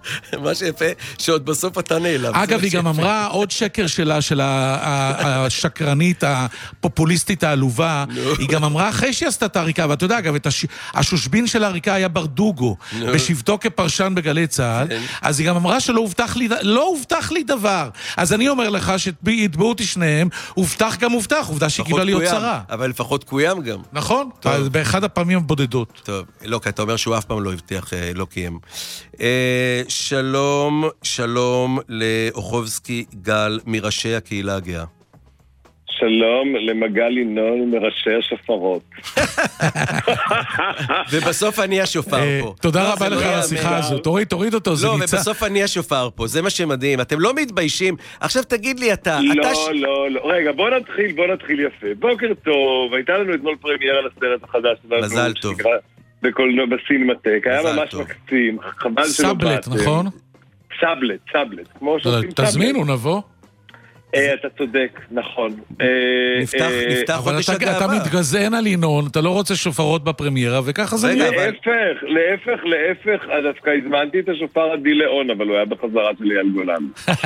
מה שיפה, שעוד בסוף אתה נעלם. אגב, היא גם אמרה עוד שקר שלה, של השקרנית, הפופוליסטית העלובה, היא גם אמרה אחרי שהיא עשתה את העריקה, ואתה יודע, אגב, השושבין של העריקה היה ברדוגו, בשבתו כפרשן בגלי צהל, אז היא גם אמרה שלא הובטח לי, לא הובטח לי דבר. אז אני אומר לך שיתבעו אותי שניהם, הובטח גם הובטח, עובדה שהיא קיבלה להיות שרה. אבל לפחות קוים גם. נכון, באחד הפעמים הבודדות. טוב, לא, כי אתה אומר שהוא אף פעם לא הבטיח, לא קיים. שלום, שלום לאוחובסקי גל מראשי הקהילה הגאה. שלום למגל ינון מראשי השופרות. ובסוף אני השופר פה. תודה רבה לך על השיחה הזו. תוריד, תוריד אותו, זה ניצה. לא, ובסוף אני השופר פה, זה מה שמדהים. אתם לא מתביישים. עכשיו תגיד לי אתה. לא, לא, לא. רגע, בוא נתחיל, בוא נתחיל יפה. בוקר טוב, הייתה לנו אתמול פרמיירה לסרט החדש. מזל טוב. בקולנוע בסינמטק. היה ממש מקסים. חבל שלא באתם. סאבלט, נכון? סאבלט, סאבלט. תזמינו, נבוא. אתה צודק, נכון. נפתח חודש הגאווה. אתה מתגזען על ינון, אתה לא רוצה שופרות בפרמיירה, וככה זה נראה. להפך, להפך, להפך, דווקא הזמנתי את השופר עדי ליאון, אבל הוא היה בחזרה שלי על גולן.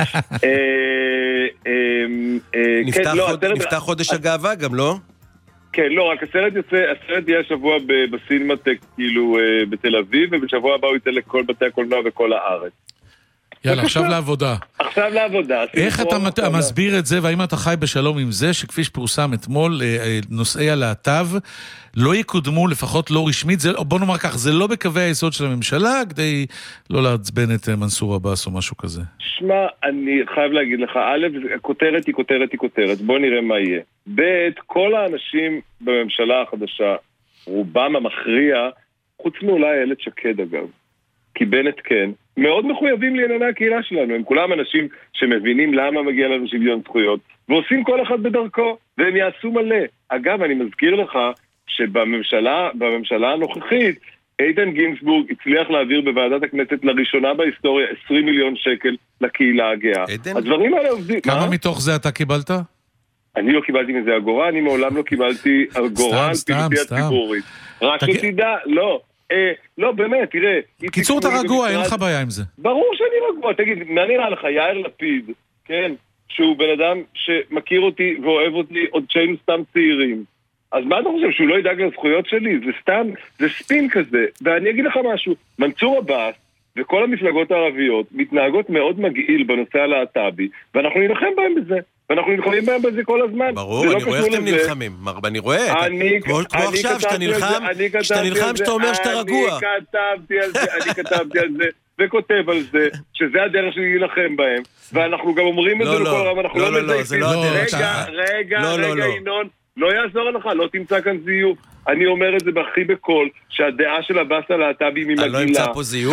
נפתח חודש הגאווה גם, לא? כן, לא, רק הסרט יוצא, הסרט יהיה השבוע בסינמטק, כאילו, בתל אביב, ובשבוע הבא הוא יצא לכל בתי הקולנוע בכל הארץ. יאללה, עכשיו לעבודה. עכשיו לעבודה. איך אתה מסביר את זה, והאם אתה חי בשלום עם זה, שכפי שפורסם אתמול, נושאי הלהט"ב לא יקודמו, לפחות לא רשמית, בוא נאמר כך, זה לא בקווי היסוד של הממשלה, כדי לא להצבן את מנסור עבאס או משהו כזה. שמע, אני חייב להגיד לך, א', הכותרת היא כותרת היא כותרת, בוא נראה מה יהיה. ב', כל האנשים בממשלה החדשה, רובם המכריע, חוץ מאולי איילת שקד אגב, כי בנט כן, מאוד מחויבים לענייני הקהילה שלנו. הם כולם אנשים שמבינים למה מגיע לנו שוויון זכויות, ועושים כל אחד בדרכו, והם יעשו מלא. אגב, אני מזכיר לך שבממשלה, בממשלה הנוכחית, איתן גינזבורג הצליח להעביר בוועדת הכנסת לראשונה בהיסטוריה עשרים מיליון שקל לקהילה הגאה. הדברים האלה עובדים. כמה מתוך זה אתה קיבלת? אני לא קיבלתי מזה אגורה, אני מעולם לא קיבלתי אגורה על פעילותי הציבורית. רק שתדע, לא. לא, באמת, תראה. קיצור, אתה רגוע, אין לך בעיה עם זה. ברור שאני רגוע. תגיד, מה נראה לך? יאיר לפיד, כן? שהוא בן אדם שמכיר אותי ואוהב אותי עוד שהיינו סתם צעירים. אז מה אתה חושב? שהוא לא ידאג לזכויות שלי? זה סתם, זה ספין כזה. ואני אגיד לך משהו. מנסור עבאס וכל המפלגות הערביות מתנהגות מאוד מגעיל בנושא הלהט"בי, ואנחנו נלחם בהם בזה. ואנחנו נלחמים בהם בזה כל הזמן. ברור, אני רואה איך אתם נלחמים. אני רואה, כמו עכשיו שאתה נלחם, שאתה נלחם שאתה אומר שאתה רגוע. אני כתבתי על זה, אני כתבתי על זה, וכותב על זה, שזה הדרך שלי להילחם בהם. ואנחנו גם אומרים את זה לכל רב, אנחנו לא מזייפים. רגע, רגע, רגע, ינון, לא יעזור לך, לא תמצא כאן זיוף. אני אומר את זה בכי בקול, שהדעה של עבאס הלהט"בי ממגילה. אני לא אמצא פה זיוף?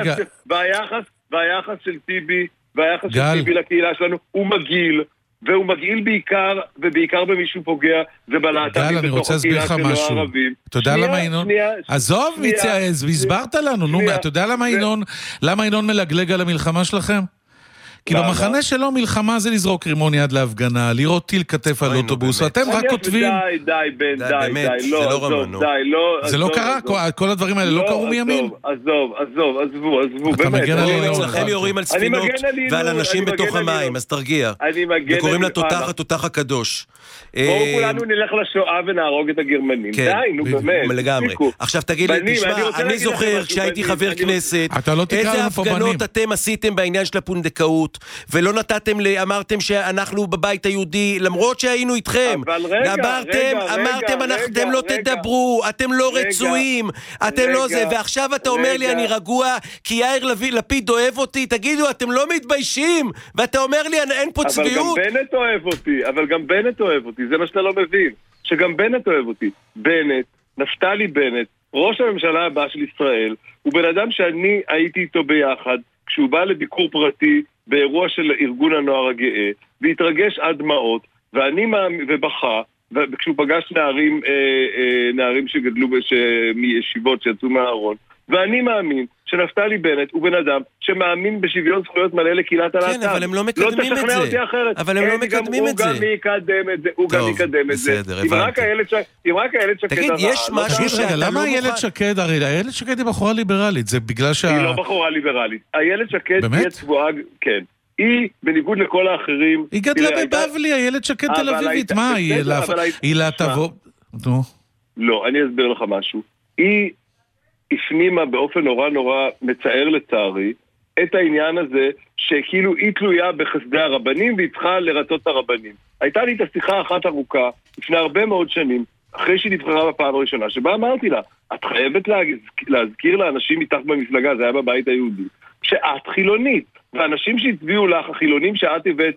והיחס של טיבי, והיחס של טיבי לקהילה שלנו, הוא מגיל. והוא מגעיל בעיקר, ובעיקר במישהו פוגע, ובלהט"בים בתוך הקהילה שלו הערבים. אתה יודע למה ינון? עזוב, הסברת לנו, נו, אתה יודע למה ינון, למה ינון מלגלג על המלחמה שלכם? כי במחנה שלו מלחמה זה לזרוק רימון יד להפגנה, לראות טיל כתף על אוטובוס, ואתם רק כותבים... די, די, בן, די, די, לא, עזוב, די, לא... זה לא קרה, כל הדברים האלה לא קרו מימין? עזוב, עזוב, עזבו, עזבו, באמת. אצלכם יורים על ספינות ועל אנשים בתוך המים, אז תרגיע. וקוראים לתותח התותח הקדוש. בואו כולנו נלך לשואה ונהרוג את הגרמנים. די, נו באמת. לגמרי. עכשיו תגיד לי, תשמע, אני זוכר כשהייתי חבר כנסת, איזה הפגנות אתם עשיתם בעניין של הפונדקאות, ולא נתתם לי, אמרתם שאנחנו בבית היהודי, למרות שהיינו איתכם. אמרתם, אמרתם, אתם לא תדברו, אתם לא רצויים, אתם לא זה, ועכשיו אתה אומר לי אני רגוע, כי יאיר לפיד אוהב אותי, תגידו, אתם לא מתביישים, ואתה אומר לי אין פה צביעות. אבל גם בנט אוהב אותי, אבל גם בנט אוהב אותי, זה מה שאתה לא מבין, שגם בנט אוהב אותי. בנט, נפתלי בנט, ראש הממשלה הבא של ישראל, הוא בן אדם שאני הייתי איתו ביחד, כשהוא בא לביקור פרטי באירוע של ארגון הנוער הגאה, והתרגש עד דמעות, ואני מאמין, ובכה, וכשהוא פגש נערים, אה, אה, נערים שגדלו בש... מישיבות שיצאו מהארון, ואני מאמין שנפתלי בנט הוא בן אדם שמאמין בשוויון זכויות מלא לקהילת הלהט"ב. כן, אבל הם לא מקדמים את זה. לא תשכנע אותי אחרת. אבל הם לא מקדמים את זה. הוא גם יקדם את זה, הוא גם יקדם את זה. בסדר, אם רק איילת שקד... תגיד, יש משהו שאתה לא למה מוכן... איילת שקד, הרי איילת שקד היא בחורה ליברלית, זה בגלל שה... היא לא בחורה ליברלית. איילת שקד היא צבועה, כן. היא, בניגוד לכל האחרים... היא גדלה בבבלי, איילת שקד תל אביבית, מה? היא להטבו... לא, אני אסביר לך משהו. היא הפנימה באופן נורא נורא מצער לצערי את העניין הזה שכאילו היא תלויה בחסדי הרבנים והיא צריכה לרצות את הרבנים. הייתה לי את השיחה אחת ארוכה לפני הרבה מאוד שנים, אחרי שהיא נבחרה בפעם הראשונה, שבה אמרתי לה, את חייבת להזכיר לאנשים מתחת במפלגה, זה היה בבית היהודי, שאת חילונית, ואנשים שהצביעו לך, החילונים שאת הבאת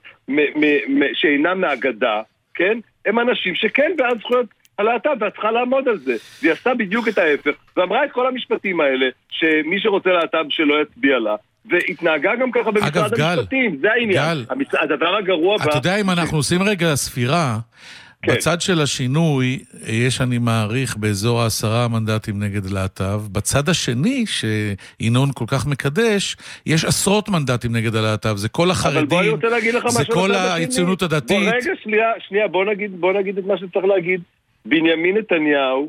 שאינם מהגדה, כן? הם אנשים שכן בעד זכויות הלהט"ב, ואת צריכה לעמוד על זה. והיא עשתה בדיוק את ההפך, ואמרה את כל המשפטים האלה, שמי שרוצה להט"ב שלא יצביע לה, והתנהגה גם ככה במשרד המשפטים, זה העניין. הדבר הגרוע... אתה יודע, אם אנחנו עושים רגע ספירה, בצד של השינוי, יש אני מעריך באזור העשרה מנדטים נגד להט"ב, בצד השני, שינון כל כך מקדש, יש עשרות מנדטים נגד הלהט"ב, זה כל החרדים, זה כל הציונות הדתית. רגע, שנייה, שנייה, בוא נגיד, בוא נגיד את מה שצריך להגיד. בנימין נתניהו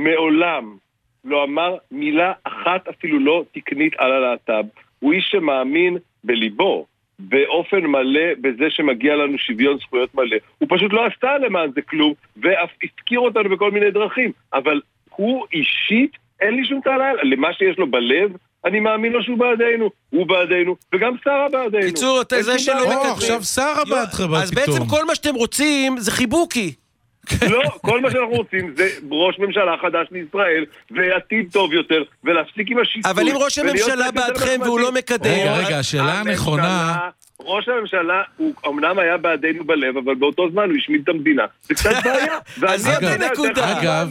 מעולם לא אמר מילה אחת אפילו לא תקנית על הלהט"ב. הוא איש שמאמין בליבו, באופן מלא, בזה שמגיע לנו שוויון זכויות מלא. הוא פשוט לא עשתה למען זה כלום, ואף הזכיר אותנו בכל מיני דרכים. אבל הוא אישית, אין לי שום טענה, למה שיש לו בלב, אני מאמין לו שהוא בעדינו, הוא בעדינו, וגם שרה בעדינו. קיצור, אתה זה שלא מקדמים. עכשיו שרה בעדך פתאום. אז בעצם כל מה שאתם רוצים זה חיבוקי. לא, כל מה שאנחנו רוצים זה ראש ממשלה חדש לישראל ועתיד טוב יותר, ולהפסיק עם השיסוי. אבל אם ראש הממשלה בעדכם והוא לא מקדם... רגע, רגע, השאלה הנכונה... ראש הממשלה, הוא אמנם היה בעדינו בלב, אבל באותו זמן הוא השמיד את המדינה. זה קצת בעיה. אז זאת הנקודה. אגב,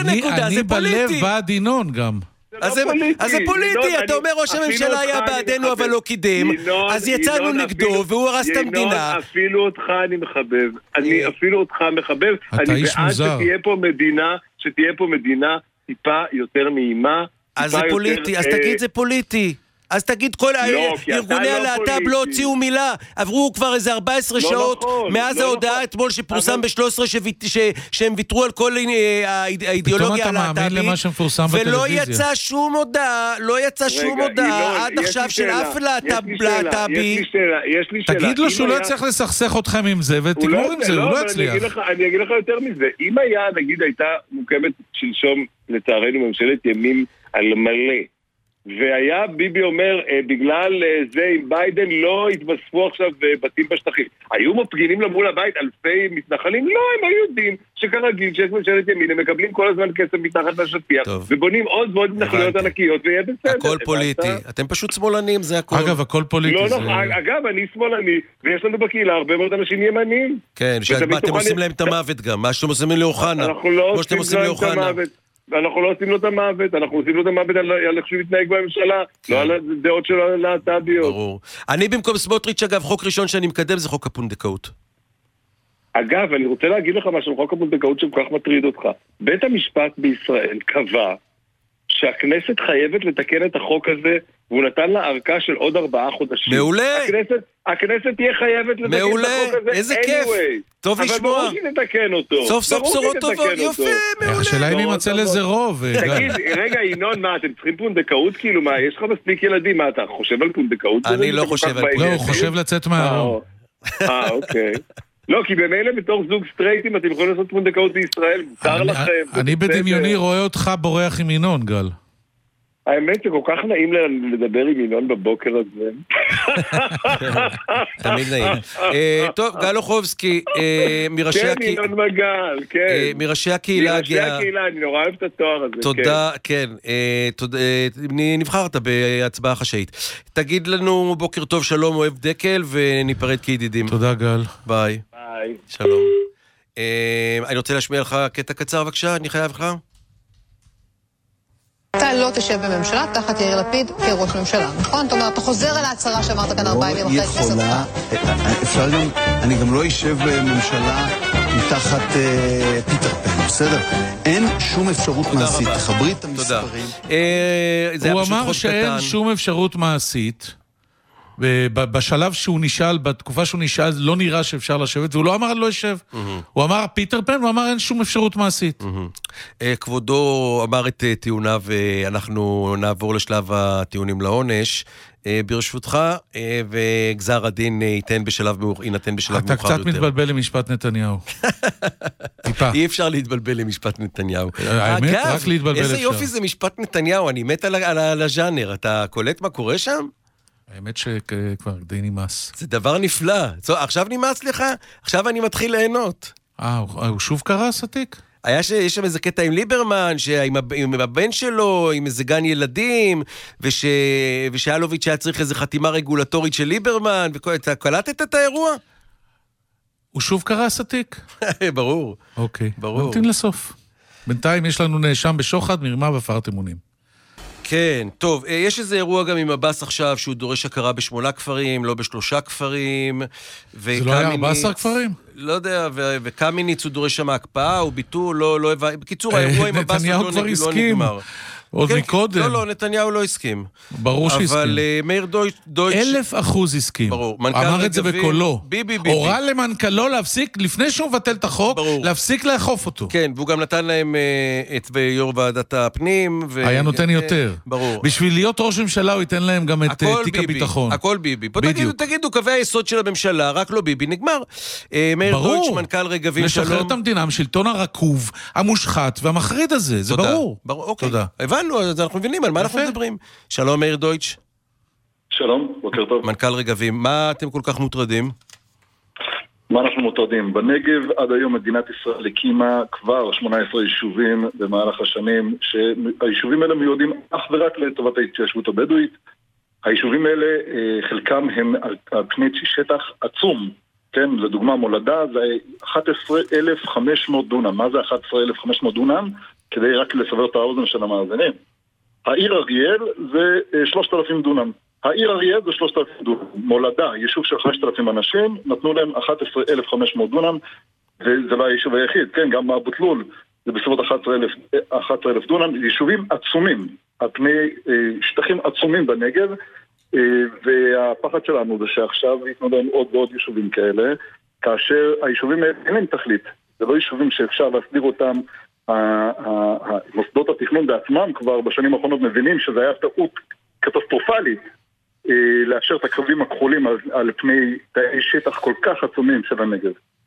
אני בלב בעד ינון גם. אז זה פוליטי, אתה אומר ראש הממשלה היה בעדנו אבל לא קידם, אז יצאנו נגדו והוא הרס את המדינה. אפילו אותך אני מחבב, אני אפילו אותך מחבב, אני בעד שתהיה פה מדינה, שתהיה פה מדינה טיפה יותר נעימה. אז זה פוליטי, אז תגיד זה פוליטי. אז תגיד, כל ארגוני הלהט"ב לא הוציאו מילה, עברו כבר איזה ארבע עשרה שעות מאז ההודעה אתמול שפורסם ב-שלוש עשרה שהם ויתרו על כל האידיאולוגיה הלהט"בית, ולא יצא שום הודעה, לא יצא שום הודעה עד עכשיו של אף להט"בי. תגיד לו שהוא לא יצטרך לסכסך אתכם עם זה, ותגמור עם זה, הוא לא יצליח. אני אגיד לך יותר מזה, אם היה, נגיד, הייתה מוקמת שלשום, לצערנו, ממשלת ימין על מלא, והיה ביבי אומר, בגלל זה עם ביידן לא התווספו עכשיו בתים בשטחים. היו מפגינים למול הבית אלפי מתנחלים? לא, הם היו יודעים שכרגיל שיש ממשלת ימין, הם מקבלים כל הזמן כסף מתחת לשטיח, ובונים עוד ועוד מתנחלויות ענקיות, ויהיה בסדר. הכל פוליטי. אתם פשוט שמאלנים, זה הכל. אגב, הכל פוליטי. אגב, אני שמאלני, ויש לנו בקהילה הרבה מאוד אנשים ימניים. כן, שאתם עושים להם את המוות גם, מה שאתם עושים לאוחנה. כמו שאתם עושים לאוחנה. ואנחנו לא עושים לו את המוות, אנחנו עושים לו את המוות על איך שהוא מתנהג בממשלה, לא על הדעות של הלהט"ביות. ברור. אני במקום סמוטריץ', אגב, חוק ראשון שאני מקדם זה חוק הפונדקאות. אגב, אני רוצה להגיד לך משהו, חוק הפונדקאות שכל כך מטריד אותך. בית המשפט בישראל קבע שהכנסת חייבת לתקן את החוק הזה, והוא נתן לה ארכה של עוד ארבעה חודשים. מעולה! הכנסת, הכנסת תהיה חייבת לתקן מעולה. את החוק הזה. איזה anyway. כיף! טוב אבל לשמוע. ברור שנתקן אותו. סוף סוף בשורות טובות, יופי, מעולה. השאלה אם יימצא לזה רוב. תגיד, רגע, ינון, מה, אתם צריכים פונדקאות? כאילו, מה, יש לך מספיק ילדים? מה, אתה חושב על פונדקאות? אני לא חושב על לא, הוא חושב לצאת מהארון. אה, אוקיי. לא, כי במילא בתור זוג סטרייטים אתם יכולים לעשות פונדקאות בישראל, מותר לכם. אני בדמיוני רואה אותך בורח עם ינון, גל. האמת שכל כך נעים לדבר עם ינון בבוקר הזה. תמיד נעים. טוב, גל אוחובסקי, מראשי הקהילה... כן, ינון מגל, כן. מראשי הקהילה... מראשי הקהילה, אני נורא אוהב את התואר הזה. תודה, כן. נבחרת בהצבעה חשאית. תגיד לנו בוקר טוב, שלום, אוהב דקל, וניפרד כידידים. תודה, גל. ביי. ביי. שלום. אני רוצה להשמיע לך קטע קצר, בבקשה, אני חייב לך. אתה לא תשב בממשלה תחת יאיר לפיד כראש ממשלה, נכון? זאת אומרת, אתה חוזר על ההצהרה שאמרת כאן ארבעה ימים אחרי כנסת. אפשר גם, אני גם לא אשב בממשלה מתחת אה, פיטר פן, בסדר? אין שום אפשרות מעשית. תחברי את המספרים. אה, הוא אמר שאין קטן. שום אפשרות מעשית. בשלב שהוא נשאל, בתקופה שהוא נשאל, לא נראה שאפשר לשבת, והוא לא אמר לא ישב. הוא אמר פיטר פן, הוא אמר אין שום אפשרות מעשית. כבודו אמר את טיעוניו, ואנחנו נעבור לשלב הטיעונים לעונש. ברשותך, וגזר הדין ייתן בשלב מאוחר יותר. אתה קצת מתבלבל למשפט נתניהו. טיפה. אי אפשר להתבלבל למשפט נתניהו. האמת, רק להתבלבל אפשר. איזה יופי זה משפט נתניהו, אני מת על הז'אנר. אתה קולט מה קורה שם? האמת שכבר די נמאס. זה דבר נפלא. עכשיו נמאס לך? עכשיו אני מתחיל ליהנות. אה, הוא שוב קרא סתיק? היה שיש שם איזה קטע עם ליברמן, עם, עם הבן שלו, עם איזה גן ילדים, וש, ושאלוביץ' היה צריך איזו חתימה רגולטורית של ליברמן, ואתה קלטת את האירוע? הוא שוב קרא סתיק? ברור. אוקיי, ברור. נמתין לסוף. בינתיים יש לנו נאשם בשוחד, מרמה והפרת אמונים. כן, טוב, יש איזה אירוע גם עם הבאס עכשיו, שהוא דורש הכרה בשמונה כפרים, לא בשלושה כפרים. זה לא היה ארבעה עשר כפרים? לא יודע, וקמיניץ הוא דורש שם הקפאה, הוא ביטול, לא, לא, בקיצור, האירוע עם הבאס נתניהו כבר הסכים. עוד מקודם. לא, לא, נתניהו לא הסכים. ברור שהסכים. אבל מאיר דויטש... אלף אחוז הסכים. ברור. אמר את זה בקולו. ביבי ביבי. הורה למנכ"לו להפסיק, לפני שהוא מבטל את החוק, להפסיק לאכוף אותו. כן, והוא גם נתן להם את יו"ר ועדת הפנים. היה נותן יותר. ברור. בשביל להיות ראש ממשלה הוא ייתן להם גם את תיק הביטחון. הכל ביבי. פה תגידו, קווי היסוד של הממשלה, רק לא ביבי, נגמר. מאיר דויטש, מנכ"ל רגבים שלום. לשחרר את המדינה משלטון הרקוב, המושחת והמחריד הזה. זה ברור. תודה. אז אנחנו מבינים על מה אנחנו מדברים. שלום מאיר דויטש. שלום, בוקר טוב. מנכ"ל רגבים, מה אתם כל כך מוטרדים? מה אנחנו מוטרדים? בנגב עד היום מדינת ישראל הקימה כבר שמונה עשרה יישובים במהלך השנים, שהיישובים האלה מיועדים אך ורק לטובת ההתיישבות הבדואית. היישובים האלה, חלקם הם על פני שטח עצום. כן, לדוגמה מולדה זה אחת עשרה אלף וחמש מאות דונם. מה זה אחת עשרה אלף וחמש מאות דונם? כדי רק לסבר את האוזן של המאזינים. העיר אריאל זה שלושת אלפים דונם. העיר אריאל זה שלושת אלפים דונם. מולדה, יישוב של חמשת אלפים אנשים, נתנו להם אחת עשרה אלף וחמש מאות דונם, וזה לא היישוב היחיד, כן, גם אבו תלול זה בסביבות אחת עשרה אלף דונם, יישובים עצומים, על פני שטחים עצומים בנגב, והפחד שלנו זה שעכשיו יתנו להם עוד ועוד יישובים כאלה, כאשר היישובים האלה אין להם תכלית, זה לא יישובים שאפשר להסדיר אותם, מוסדות התכנון בעצמם כבר בשנים האחרונות מבינים שזה היה טעות קטסטרופלית לאשר את הקווים הכחולים על פני תאי שטח כל כך עצומים של הנגב.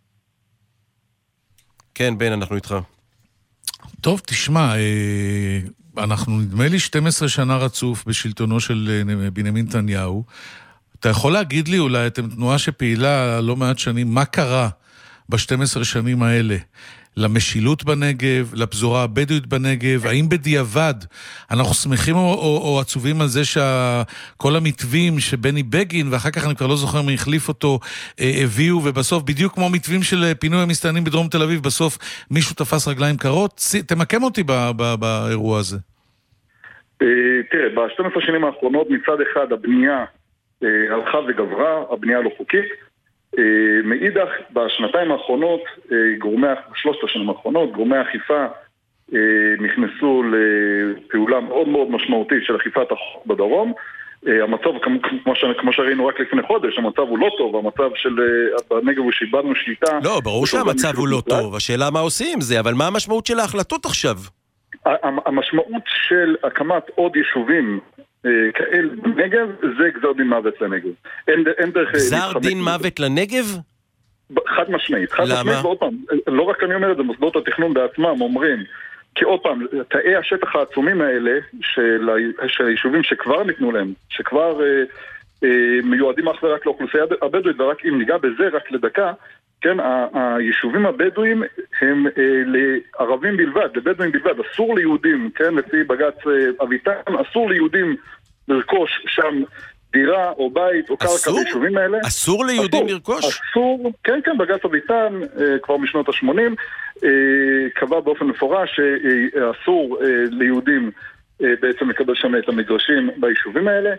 כן, בן, אנחנו איתך. טוב, תשמע, אנחנו נדמה לי שתים עשרה שנה רצוף בשלטונו של בנימין נתניהו. אתה יכול להגיד לי אולי, אתם תנועה שפעילה לא מעט שנים, מה קרה ב-שתים עשרה שנים האלה? למשילות בנגב, לפזורה הבדואית בנגב, האם בדיעבד אנחנו שמחים או, או, או עצובים על זה שכל המתווים שבני בגין, ואחר כך אני כבר לא זוכר מי החליף אותו, הביאו, ובסוף בדיוק כמו מתווים של פינוי המסתננים בדרום תל אביב, בסוף מישהו תפס רגליים קרות? תמקם אותי ב, ב, באירוע הזה. תראה, ב-שתים עשרה שנים האחרונות מצד אחד הבנייה הלכה וגברה, הבנייה לא חוקית, מאידך, בשנתיים האחרונות, גורמי, שלושת השנים האחרונות, גורמי האכיפה נכנסו לפעולה מאוד מאוד משמעותית של אכיפת החוק בדרום. המצב, כמו שראינו רק לפני חודש, המצב הוא לא טוב, המצב של בנגב הוא שאיבדנו שליטה. לא, ברור שהמצב הוא לא טוב, השאלה מה עושים עם זה, אבל מה המשמעות של ההחלטות עכשיו? המשמעות של הקמת עוד יישובים כאל בנגב, זה גזר דין מוות לנגב. אין, אין דרך... גזר דין מוות לנגב? חד משמעית. חד למה? משמעית, ועוד פעם, לא רק אני אומר את זה, מוסדות התכנון בעצמם אומרים, כי עוד פעם, תאי השטח העצומים האלה, של, של היישובים שכבר ניתנו להם, שכבר אה, אה, מיועדים אך ורק לאוכלוסייה הבדואית, ורק אם ניגע בזה רק לדקה, כן, היישובים הבדואים הם אה, לערבים בלבד, לבדואים בלבד, אסור ליהודים, כן, לפי בג"ץ אה, אביטן, אסור ליהודים לרכוש שם דירה או בית או קרקע ביישובים האלה. אסור ליהודים אסור, לרכוש? אסור, כן, כן, בג"ץ אביטן אה, כבר משנות ה-שמונים אה, קבע באופן מפורש שאסור אה, ליהודים אה, בעצם לקבל שם את המגרשים ביישובים האלה.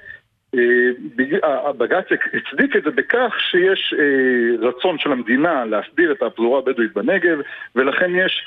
הבג"ץ הצדיק את זה בכך שיש רצון של המדינה להסדיר את הפזורה הבדואית בנגב, ולכן יש,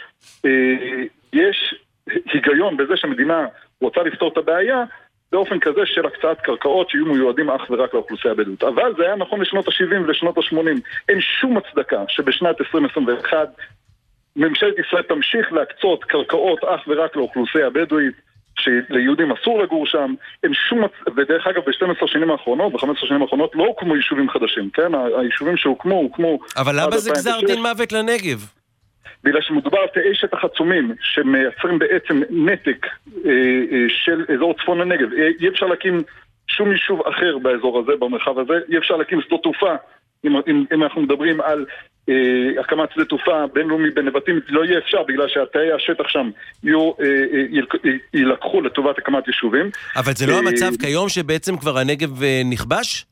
יש היגיון בזה שהמדינה רוצה לפתור את הבעיה באופן כזה של הקצאת קרקעות שיהיו מיועדים אך ורק לאוכלוסייה הבדואית. אבל זה היה נכון לשנות ה-שבעים ולשנות ה-שמונים. אין שום הצדקה שבשנת עשרים עשרים ואחת ממשלת ישראל תמשיך להקצות קרקעות אך ורק לאוכלוסייה הבדואית, שליהודים אסור לגור שם. אין שום, ודרך אגב ב-שתים עשרה שנים האחרונות, ב-חמש עשרה שנים האחרונות לא הוקמו יישובים חדשים, כן? היישובים שהוקמו, הוקמו... אבל למה זה גזר דין מוות לנגב? בגלל שמדובר על תאי שטח עצומים שמייצרים בעצם נתק אה, אה, של אזור צפון הנגב. אי אפשר להקים שום יישוב אחר באזור הזה, במרחב הזה. אי אפשר להקים שדות תעופה. אם, אם, אם אנחנו מדברים על אה, הקמת שדה תעופה בינלאומי בנבטים, לא יהיה אפשר בגלל שהתאי השטח שם יהיו, אה, אה, ילקחו לטובת הקמת יישובים. אבל זה לא המצב כיום שבעצם כבר הנגב אה, נכבש?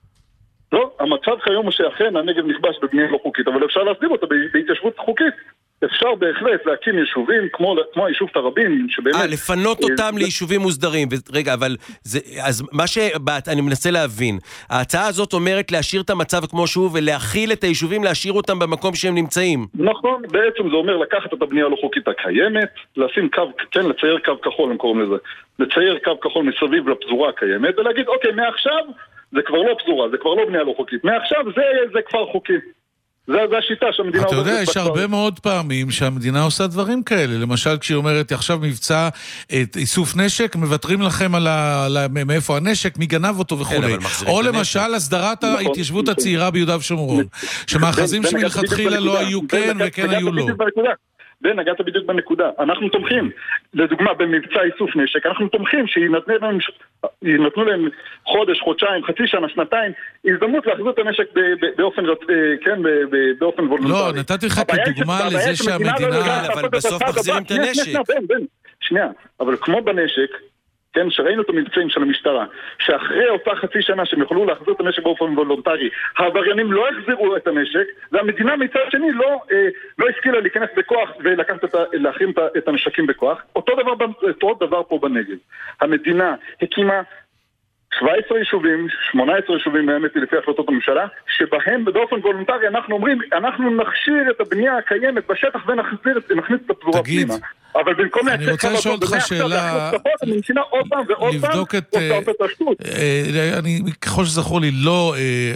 לא, המצב כיום הוא שאכן הנגב נכבש בבנייה לא חוקית, אבל אפשר להסדיר אותה בהתיישבות חוקית. אפשר בהחלט להקים יישובים כמו, כמו היישוב תרבין, שבאמת... אה, לפנות אותם זה... ליישובים מוסדרים. רגע, אבל זה, אז מה שבאת, אני מנסה להבין, ההצעה הזאת אומרת להשאיר את המצב כמו שהוא ולהכיל את היישובים, להשאיר אותם במקום שהם נמצאים. נכון, בעצם זה אומר לקחת את הבנייה הלא חוקית הקיימת, לשים קו, כן, לצייר קו כחול, הם קוראים לזה, לצייר קו כחול מסביב לפזורה הקיימת, ולהגיד, אוקיי, מעכשיו זה כבר לא פזורה, זה כבר לא בנייה לא חוקית, מעכשיו זה, זה כבר חוקי. זה, זה השיטה שהמדינה... אתה יודע, יש הרבה מאוד פעמים שהמדינה עושה דברים כאלה. למשל, כשהיא אומרת, עכשיו מבצע את איסוף נשק, מבטרים לכם על ה... מאיפה הנשק, מי גנב אותו וכו'. או למשל, הסדרת ההתיישבות הצעירה ביהודה ושומרון. שמאחזים שמלכתחילה לא היו כן וכן היו לא. בן, נגעת בדיוק בנקודה. אנחנו תומכים, לדוגמה, במבצע איסוף נשק, אנחנו תומכים שיינתנו להם, יינתנו להם חודש, חודשיים, חצי שנה, שנתיים, הזדמנות להחזיר את הנשק באופן, כן, באופן וולונטרי. לא, נתתי לך כדוגמה לזה שהמדינה... אבל בסוף מחזירים את הנשק. שנייה, אבל כמו בנשק, כן, שראינו את המבצעים של המשטרה, שאחרי אותה חצי שנה שהם יכולו להחזיר את הנשק באופן וולונטרי, העבריינים לא החזירו את הנשק, והמדינה מצד שני לא, אה, לא השכילה להיכנס בכוח ולקחת את, להחרים את הנשקים בכוח. אותו דבר, אותו דבר פה בנגב. המדינה הקימה שבע עשרה יישובים, שמונה עשרה יישובים באמת לפי החלטות הממשלה, שבהם באופן וולונטרי אנחנו אומרים, אנחנו נכשיר את הבנייה הקיימת בשטח ונחזיר, נכניס את הפזורה פנימה. אבל במקום אני רוצה לשאול אותך שאלה, לבדוק את... אני, ככל שזכור לי, לא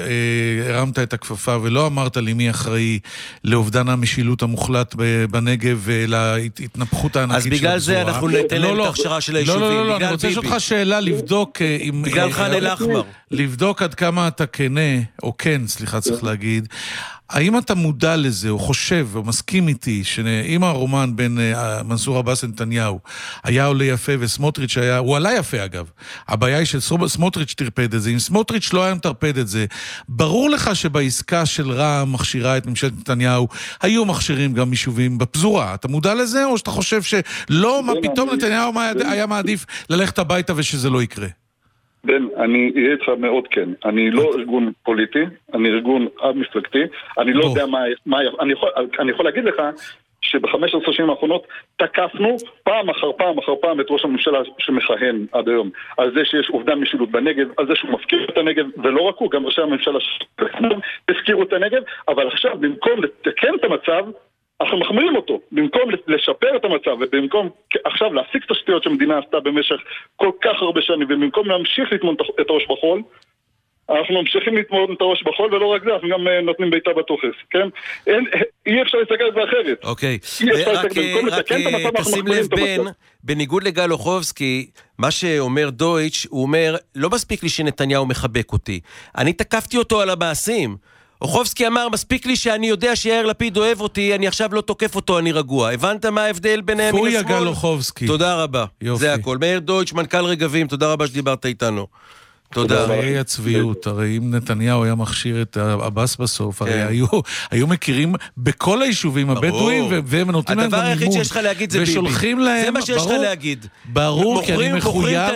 הרמת את הכפפה ולא אמרת לי מי אחראי לאובדן המשילות המוחלט בנגב ולהתנפחות הענקית של הפזורה. אז בגלל זה אנחנו ניתן להם את ההכשרה של היישובים. לא, לא, לא, אני רוצה לשאול אותך שאלה לבדוק... בגלל חן אל אחמר. לבדוק עד כמה אתה כנה, או כן, סליחה צריך להגיד, האם אתה מודע לזה, או חושב, או מסכים איתי, שאם הרומן בין מנסור עבאס לנתניהו היה עולה יפה וסמוטריץ' היה, הוא עלה יפה אגב, הבעיה היא שסמוטריץ' תרפד את זה, אם סמוטריץ' לא היה מתרפד את זה, ברור לך שבעסקה של רע"מ מכשירה את ממשלת נתניהו, היו מכשירים גם יישובים בפזורה, אתה מודע לזה, או שאתה חושב שלא, מה פתאום נתניהו היה מעדיף ללכת הביתה ושזה לא יקרה? בן, אני אהיה איתך מאוד כן. אני לא ארגון פוליטי, אני ארגון אב-מפלגתי, אני לא יודע מה... אני יכול, אני יכול להגיד לך שבחמש עשרה שנים האחרונות תקפנו פעם אחר פעם אחר פעם את ראש הממשלה שמכהן עד היום, על זה שיש אובדן משילות בנגב, על זה שהוא מפקיר את הנגב, ולא רק הוא, גם ראשי הממשלה שהפקירו את הנגב, אבל עכשיו במקום לתקן את המצב, אנחנו מחמירים אותו, במקום לשפר את המצב, ובמקום עכשיו להפסיק תשתיות שהמדינה עשתה במשך כל כך הרבה שנים, ובמקום להמשיך לתמון את הראש בחול, אנחנו ממשיכים לתמון את הראש בחול, ולא רק זה, אנחנו גם נותנים ביתה בתוכס, כן? אין, אי אפשר להסתכל על זה אחרת. אוקיי, רק תשים לב בן, בניגוד לגל אוחובסקי, מה שאומר דויטש, הוא אומר, לא מספיק לי שנתניהו מחבק אותי, אני תקפתי אותו על המעשים, אוחובסקי אמר, מספיק לי שאני יודע שיאיר לפיד אוהב אותי, אני עכשיו לא תוקף אותו, אני רגוע. הבנת מה ההבדל ביניהם מן השמאל? פוי הגל אוחובסקי. תודה רבה. יופי. זה הכל. מאיר דויטש, מנכ"ל רגבים, תודה רבה שדיברת איתנו. תודה. הרי הצביעות, הרי אם נתניהו היה מכשיר את עבאס בסוף, הרי היו מכירים בכל היישובים הבדואים, והם נותנים להם גם הדבר היחיד שיש לך להגיד זה ביבי. ושולחים להם, זה מה שיש לך להגיד. ברור, כי אני מחויב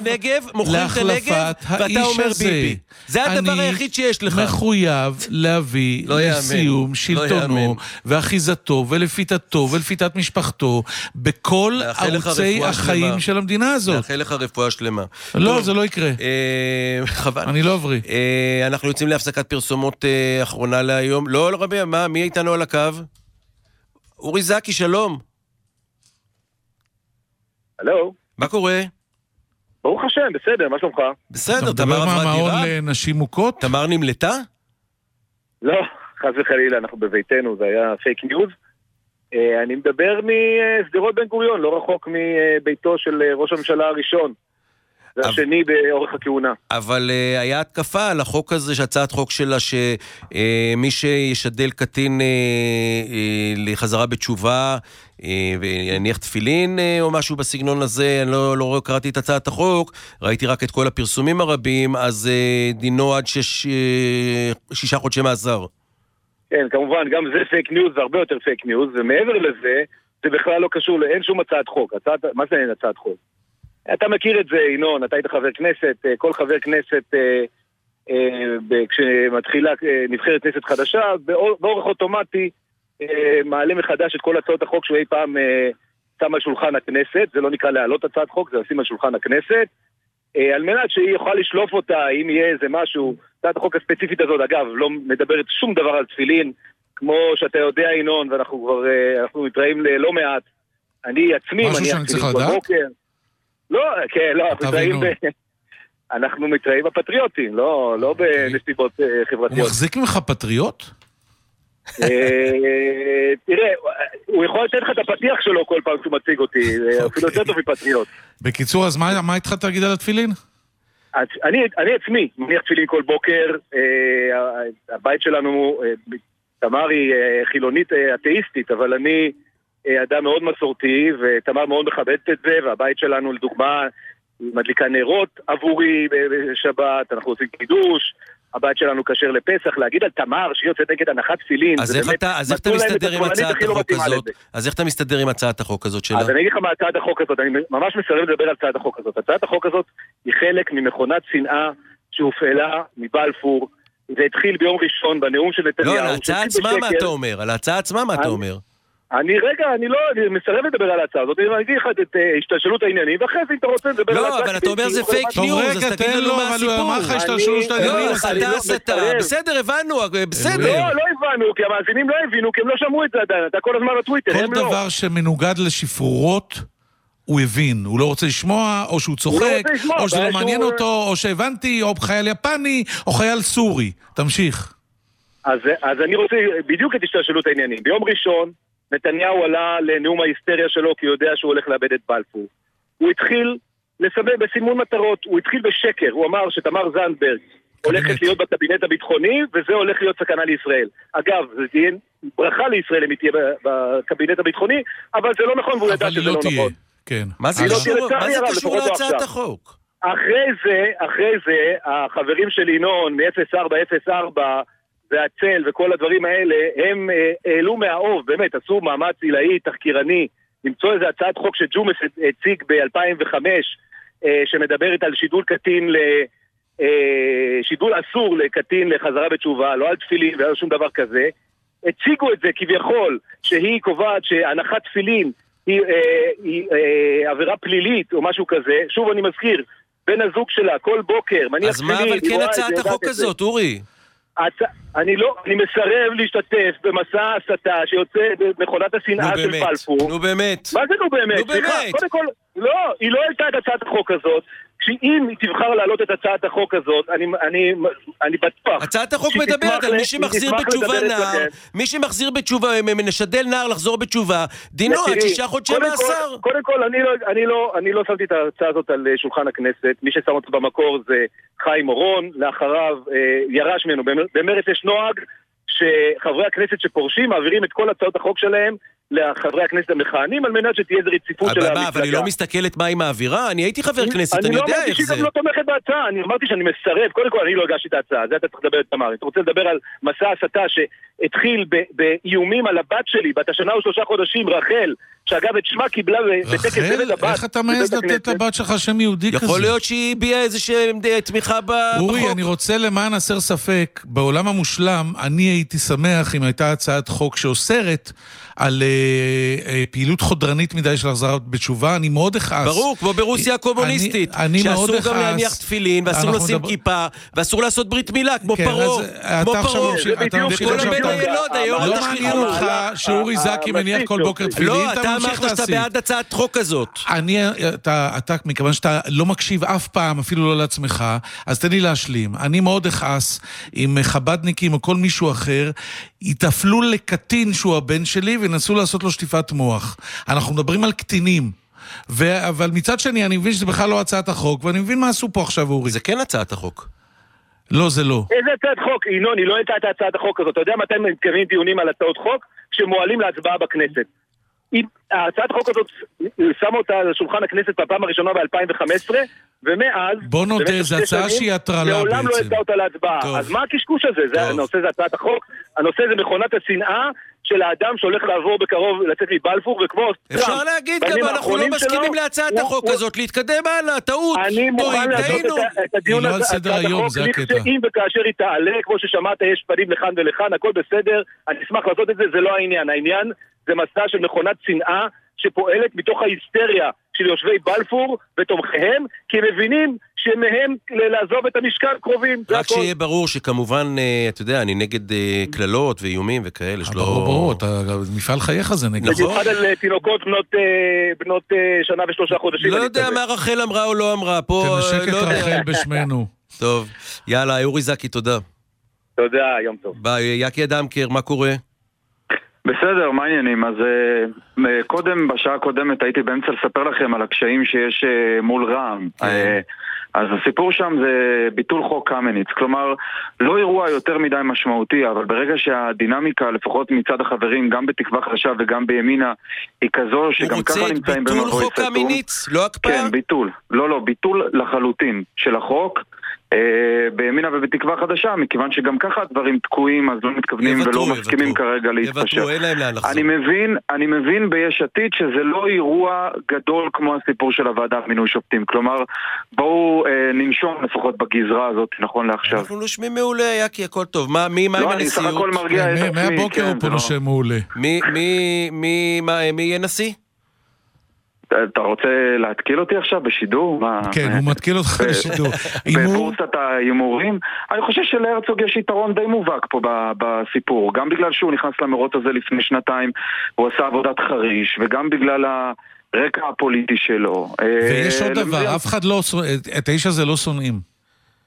להחלפת האיש הזה. זה הדבר היחיד שיש לך. מחויב להביא לסיום שלטונו, ואחיזתו, ולפיתתו, ולפיתת משפחתו, בכל ערוצי החיים של המדינה הזאת. לאחל לך רפואה שלמה. לא, זה לא יקרה. חבל. אני לא עברי. אנחנו יוצאים להפסקת פרסומות אחרונה להיום. לא, לא רבי, מה? מי איתנו על הקו? אורי זקי, שלום. הלו. מה קורה? ברוך השם, בסדר, מה שלומך? בסדר, אתה תמר מדבר עברה מהמעון דירה? לנשים מוכות? תמר נמלטה? לא, חס וחלילה, אנחנו בביתנו, זה היה פייק ניוז. אני מדבר מסדרות בן גוריון, לא רחוק מביתו של ראש הממשלה הראשון. זה השני באורך הכהונה. אבל uh, היה התקפה על החוק הזה, שהצעת חוק שלה, שמי uh, שישדל קטין uh, uh, לחזרה בתשובה, uh, ויניח תפילין uh, או משהו בסגנון הזה, אני לא, לא קראתי את הצעת החוק, ראיתי רק את כל הפרסומים הרבים, אז uh, דינו עד שש, uh, שישה חודשי מאסר. כן, כמובן, גם זה פייק ניוז, זה הרבה יותר פייק ניוז, ומעבר לזה, זה בכלל לא קשור, אין שום הצעת חוק. הצעת, מה זה אין הצעת חוק? אתה מכיר את זה, ינון, אתה היית חבר כנסת, כל חבר כנסת, אה, אה, כשמתחילה אה, נבחרת כנסת חדשה, באורך אוטומטי, אה, מעלה מחדש את כל הצעות החוק שהוא אי פעם אה, שם על שולחן הכנסת, זה לא נקרא להעלות הצעת חוק, זה לשים על שולחן הכנסת, אה, על מנת שהיא יוכל לשלוף אותה, אם יהיה איזה משהו, הצעת החוק הספציפית הזאת, אגב, לא מדברת שום דבר על תפילין, כמו שאתה יודע, ינון, ואנחנו כבר, אה, אנחנו מתראים ללא מעט, אני עצמי, משהו שאני צריך לדעת? לא, כן, לא, אנחנו מתראים, ב... אנחנו מתראים בפטריוטים, לא, לא בנסיבות חברתיות. הוא מחזיק ממך פטריוט? תראה, הוא יכול לתת לך את הפתיח שלו כל פעם שהוא מציג אותי, אפילו יותר טוב מפטריוט. בקיצור, אז מה התחלת להגיד על התפילין? אני עצמי מניח תפילין כל בוקר, הבית שלנו, תמר היא חילונית אתאיסטית, אבל אני אדם מאוד מסורתי, ותמר מאוד מכבדת את זה, והבית שלנו לדוגמה מדליקה נרות עבורי בשבת, אנחנו עושים קידוש, הבית שלנו קשר לפסח, להגיד על תמר שהיא יוצאת נגד הנחת תפילין. אז איך אתה, אז איך אתה מסתדר עם הצעת החוק הזאת? אז איך אתה מסתדר עם הצעת החוק הזאת שלה? אז אני אגיד לך מה הצעת החוק הזאת, אני ממש מסרב לדבר על הצעת החוק הזאת. הצעת החוק הזאת היא חלק ממכונת שנאה שהופעלה מבלפור, זה התחיל ביום ראשון בנאום של נתניהו. לא, על ההצעה עצמה מה אתה אומר? על ההצעה עצמה מה אתה אומר? אני רגע, אני לא, אני מסרב לדבר על ההצעה הזאת, אני אגיד לך את השתלשלות העניינים, ואחרי זה אם אתה רוצה לדבר על ההצעה... לא, אבל אתה אומר זה פייק ניוז, אז תגיד לנו מה הסיפור. לא, הסתה, הסתה, בסדר, הבנו, בסדר. לא, לא הבנו, כי המאזינים לא הבינו, כי הם לא שמעו את זה עדיין, אתה כל הזמן בטוויטר, הם לא. כל דבר שמנוגד לשפרורות, הוא הבין, הוא לא רוצה לשמוע, או שהוא צוחק, או שזה לא מעניין אותו, או שהבנתי, או חייל יפני, או חייל סורי. תמשיך. אז אני רוצה בדיוק את השתלשלות העניינים. ביום ראשון נתניהו עלה לנאום ההיסטריה שלו כי הוא יודע שהוא הולך לאבד את בלפור. הוא התחיל לסמן בסימון מטרות, הוא התחיל בשקר, הוא אמר שתמר זנדברג הולכת להיות בקבינט הביטחוני וזה הולך להיות סכנה לישראל. אגב, זה תהיה ברכה לישראל אם היא תהיה בקבינט הביטחוני, אבל זה לא נכון והוא ידע שזה לא נכון. מה זה קשור להצעת החוק? אחרי זה, אחרי זה, החברים של ינון מ-אפס ארבע אפס ארבע והצל וכל הדברים האלה, הם העלו מהאוב, באמת, עשו מאמץ עילאי, תחקירני, למצוא איזו הצעת חוק שג'ומס הציג ב-אלפיים וחמש, שמדברת על שידול קטין, שידול אסור לקטין לחזרה בתשובה, לא על תפילין ולא שום דבר כזה. הציגו את זה כביכול, שהיא קובעת שהנחת תפילין היא, היא, היא עבירה פלילית או משהו כזה. שוב אני מזכיר, בן הזוג שלה כל בוקר מניח תפילין. אז מה אבל כן הצעת החוק הזאת, אורי? אני לא, אני מסרב להשתתף במסע הסתה שיוצא במכונת השנאה של בלפור. נו באמת. מה זה נו באמת? נו באמת. קודם כל, לא, היא לא העלתה את הצעת החוק הזאת. שאם היא תבחר להעלות את הצעת החוק הזאת, אני, אני, אני בטוח. הצעת החוק מדברת על מי שמחזיר בתשובה נער, מי שמחזיר בתשובה, משדל נער לחזור בתשובה, דינו עד שישה חודשי מאסר. קודם כל, אני לא, אני לא, אני לא שמתי את ההצעה הזאת על שולחן הכנסת, מי ששם אותו במקור זה חיים אורון, לאחריו ירש ממנו, במרץ יש נוהג שחברי הכנסת שפורשים מעבירים את כל הצעות החוק שלהם לחברי הכנסת המכהנים, על מנת שתהיה איזו רציפות של המפלגה. אבל היא לא מסתכלת מה היא מעבירה? אני הייתי חבר כנסת, אני יודע איך זה. אני לא אמרתי שהיא גם לא תומכת בהצעה, אני אמרתי שאני מסרב, קודם כל אני לא הגשתי את ההצעה, זה אתה צריך לדבר את תמר. אתה רוצה לדבר על מסע הסתה שהתחיל באיומים על הבת שלי, בת השנה ושלושה חודשים, רחל, שאגב את שמה קיבלה בטקס זלת הבת. רחל, איך אתה מעז לתת לבת שלך שם יהודי כזה? יכול להיות שהיא הביעה איזושהי תמיכה בחוק. אורי, אני רוצה למען הסר ספק, בעולם המושלם, אני הייתי שמח אם הייתה הצעת חוק שאוסרת על פעילות חודרנית מדי של החזרת בתשובה, אני מאוד אכעס. ברור, כמו ברוסיה הקומוניסטית, שאסור גם להניח תפילין, ואסור לשים כיפה, ואסור לעשות ברית מילה, כמו פרו. כמו פרו. וכל הבן הילוד, היום לא מעניין אותך שאורי זקי מניח כל בוקר תפילין, לא, אתה אמרת שאתה בעד הצעת חוק הזאת. אני, אתה, מכיוון שאתה לא מקשיב אף פעם, אפילו לא לעצמך, אז תן לי להשלים. אני מאוד אכעס עם חבדניקים או כל מישהו אחר, יתפלו לקטין שהוא הבן שלי ונסו לעשות לו שטיפת מוח. אנחנו מדברים על קטינים. ו- אבל מצד שני אני מבין שזה בכלל לא הצעת החוק, ואני מבין מה עשו פה עכשיו אורי. זה כן הצעת החוק. לא, זה לא. איזה הצעת חוק? ינון, היא לא הייתה את הצעת החוק הזאת. אתה יודע מתי מתקיימים דיונים על הצעות חוק? שמועלים להצבעה בכנסת. הצעת החוק הזאת שמה אותה על שולחן הכנסת בפעם הראשונה ב-אלפיים וחמש עשרה, ומאז... בוא נודה, זו הצעה שהיא הטרלה בעצם. מעולם לא הייתה אותה להצבעה. אז מה הקשקוש הזה? זה הנושא, זה הצעת החוק. הנושא זה מכונת השנאה של האדם שהולך לעבור בקרוב לצאת מבלפור, וכמו... אפשר להגיד גם, אנחנו לא מסכימים להצעת החוק הזאת, להתקדם הלאה, טעות. אני מוכן לעשות את הדיון הזה, הצעת החוק, לכשאם וכאשר היא תעלה, כמו ששמעת, יש פנים לכאן ולכאן, הכל בסדר, אני אשמח לעשות את זה, זה לא העניין. העניין זה מסע של מכונת שנאה שפועלת מתוך ההיסטריה של יושבי בלפור ותומכיהם, כי הם מבינים שמהם לעזוב את המשכן קרובים. רק שיהיה ברור שכמובן, אתה יודע, אני נגד כללות ואיומים וכאלה. ברור, ברור, מפעל חייך זה נגד. במיוחד על תינוקות בנות שנה ושלושה חודשים. לא יודע מה רחל אמרה או לא אמרה. תנשק את רחל בשמנו. טוב, יאללה, אורי זקי, תודה. תודה, יום טוב. ביי, יקי אדמקר, מה קורה? בסדר, מה העניינים? אז uh, קודם, בשעה הקודמת הייתי באמצע לספר לכם על הקשיים שיש uh, מול רע"מ. Uh, אז הסיפור שם זה ביטול חוק קמיניץ. כלומר, לא אירוע יותר מדי משמעותי, אבל ברגע שהדינמיקה, לפחות מצד החברים, גם בתקווה חדשה וגם בימינה, היא כזו שגם ככה נמצאים במבוי סתום. הוא רוצה ביטול חוק קמיניץ? לא הקפאה? כן, ביטול. לא, לא, ביטול לחלוטין של החוק. בימינה ובתקווה חדשה, מכיוון שגם ככה הדברים תקועים, אז לא מתכוונים ולא מסכימים כרגע להתפשר. אני מבין, אני מבין ביש עתיד שזה לא אירוע גדול כמו הסיפור של הוועדה מינוי שופטים. כלומר, בואו ננשום לפחות בגזרה הזאת, נכון לעכשיו. אנחנו נושמים מעולה, יקי, הכל טוב. מי מה עם הנשיאות? לא, אני סך הכל מרגיע את עצמי. מהבוקר הוא פה נושם מעולה. מי יהיה נשיא? אתה רוצה להתקיל אותי עכשיו בשידור? כן, הוא מתקיל אותך בשידור. בבורסת ההימורים? אני חושב שלהרצוג יש יתרון די מובהק פה בסיפור, גם בגלל שהוא נכנס למרוץ הזה לפני שנתיים, הוא עשה עבודת חריש, וגם בגלל הרקע הפוליטי שלו. ויש עוד דבר, אף אחד לא, את האיש הזה לא שונאים.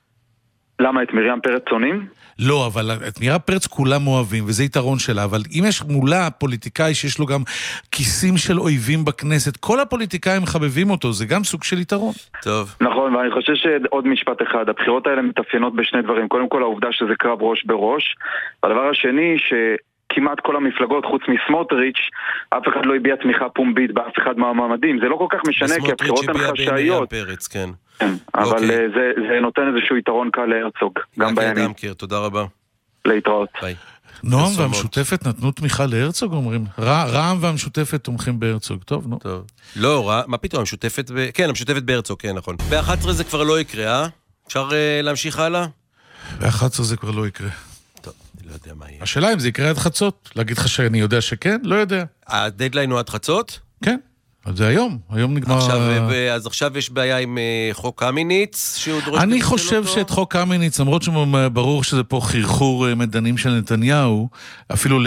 למה, את מרים פרץ שונאים? לא, אבל את מרים פרץ כולם אוהבים, וזה יתרון שלה, אבל אם יש מולה פוליטיקאי שיש לו גם כיסים של אויבים בכנסת, כל הפוליטיקאים מחבבים אותו, זה גם סוג של יתרון. טוב. נכון, ואני חושב שעוד משפט אחד, הבחירות האלה מתאפיינות בשני דברים, קודם כל העובדה שזה קרב ראש בראש, והדבר השני ש... כמעט כל המפלגות, חוץ מסמוטריץ', אף אחד לא הביע תמיכה פומבית באף אחד מהמועמדים. זה לא כל כך משנה, כי הבחירות הן חשאיות. כן. אבל זה נותן איזשהו יתרון קל להרצוג, גם בימים. תודה רבה. להתראות. ביי. נועם והמשותפת נתנו תמיכה להרצוג, אומרים. רע"מ והמשותפת תומכים בהרצוג. טוב, נו. טוב. לא, מה פתאום, המשותפת, כן, המשותפת בהרצוג, כן, נכון. ב-אחת עשרה זה כבר לא יקרה, אה? אפשר להמשיך הלאה? ב-אחת עשרה זה כבר לא יקרה. לא יודע מה יהיה. השאלה אם זה יקרה עד חצות. להגיד לך שאני יודע שכן? לא יודע. הדדליין הוא עד חצות? כן. אז זה היום. היום נגמר... עכשיו, אז עכשיו יש בעיה עם חוק קמיניץ, שהוא דורש... אני חושב שאת חוק קמיניץ, למרות שברור שזה פה חרחור מדנים של נתניהו, אפילו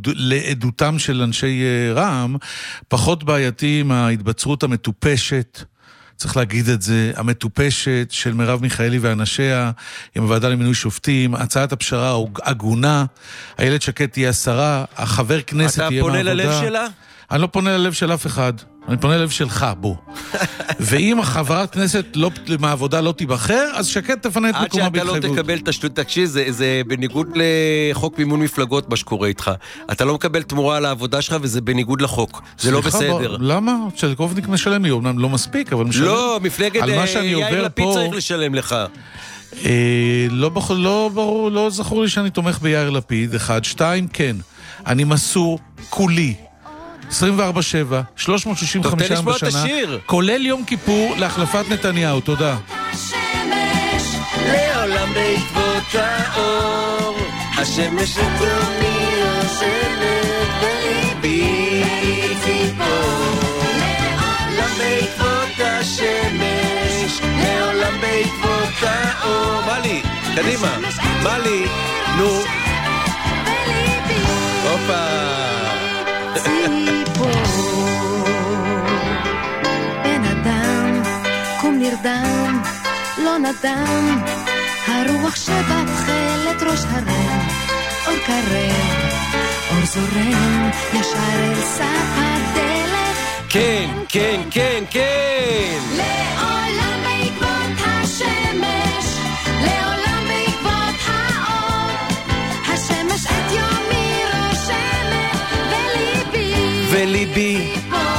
לעדותם של אנשי רע"מ, פחות בעייתי עם ההתבצרות המטופשת, צריך להגיד את זה, המטופשת של מרב מיכאלי ואנשיה, עם הוועדה למינוי שופטים, הצעת הפשרה הגונה, הילד שקד תהיה השרה, החבר כנסת תהיה מהעבודה. אתה פונה ללב שלה? אני לא פונה ללב של אף אחד, אני פונה ללב שלך, בוא. ואם החברת כנסת לא, מהעבודה לא תיבחר, אז שקד תפנה את מקומה בהתחייבות. עד שאתה לא תקבל תשלום, תקשיב, זה, זה בניגוד לחוק מימון מפלגות מה שקורה איתך. אתה לא מקבל תמורה על העבודה שלך, וזה בניגוד לחוק. זה לא בסדר. ב... למה? שלקובניק משלם לי, אומנם לא מספיק, אבל משלם. לא, מפלגת יאיר לפיד פה... צריך לשלם לך. אה, לא, לא, ברור, לא זכור לי שאני תומך ביאיר לפיד, אחד, שתיים, כן. אני מסור כולי. עשרים וארבע שבע, שלוש מאות שישים וחמש יום בשנה, כולל יום כיפור להחלפת נתניהו. תודה. השמש לעולם בעקבות האור, השמש לתומי יושבת בליבי ליבי ציפור, לעולם בעקבות השמש, לעולם בעקבות האור. מלי, קדימה, מלי, נו. הופה. בן אדם, קום נרדם, לא נדם, הרוח שבתחלת ראש הרם, אור קרב, אור זורם, ישר אל סף הדלת. כן, כן, כן, כן. לעולם בעקבות השמש, לעולם בעקבות האור, השמש את יומי רושמת, וליבי, וליבי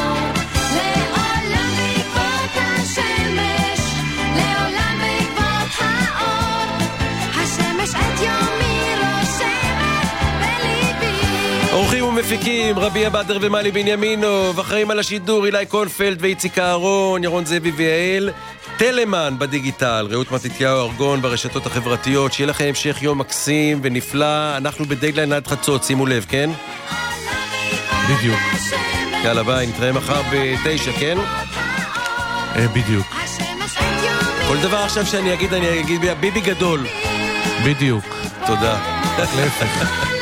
לעולם בעקבות השמש, לעולם בעקבות האור, השמש את יומי רושמת, וליבי. אורחים ומפיקים רבי הבדר ומלי בנימינוב, אחראים על השידור אילי קונפלד ואיציק אהרון, ירון זאבי ויעל טלמן בדיגיטל, רעות מתתיהו ארגון ברשתות החברתיות. שיהיה לכם המשך יום מקסים ונפלא. אנחנו בדדליין עד חצות, שימו לב, כן? בדיוק. יאללה ביי, נתראה מחר בתשע, כן? בדיוק. כל דבר עכשיו שאני אגיד, אני אגיד ביבי גדול. בדיוק. תודה. להפך.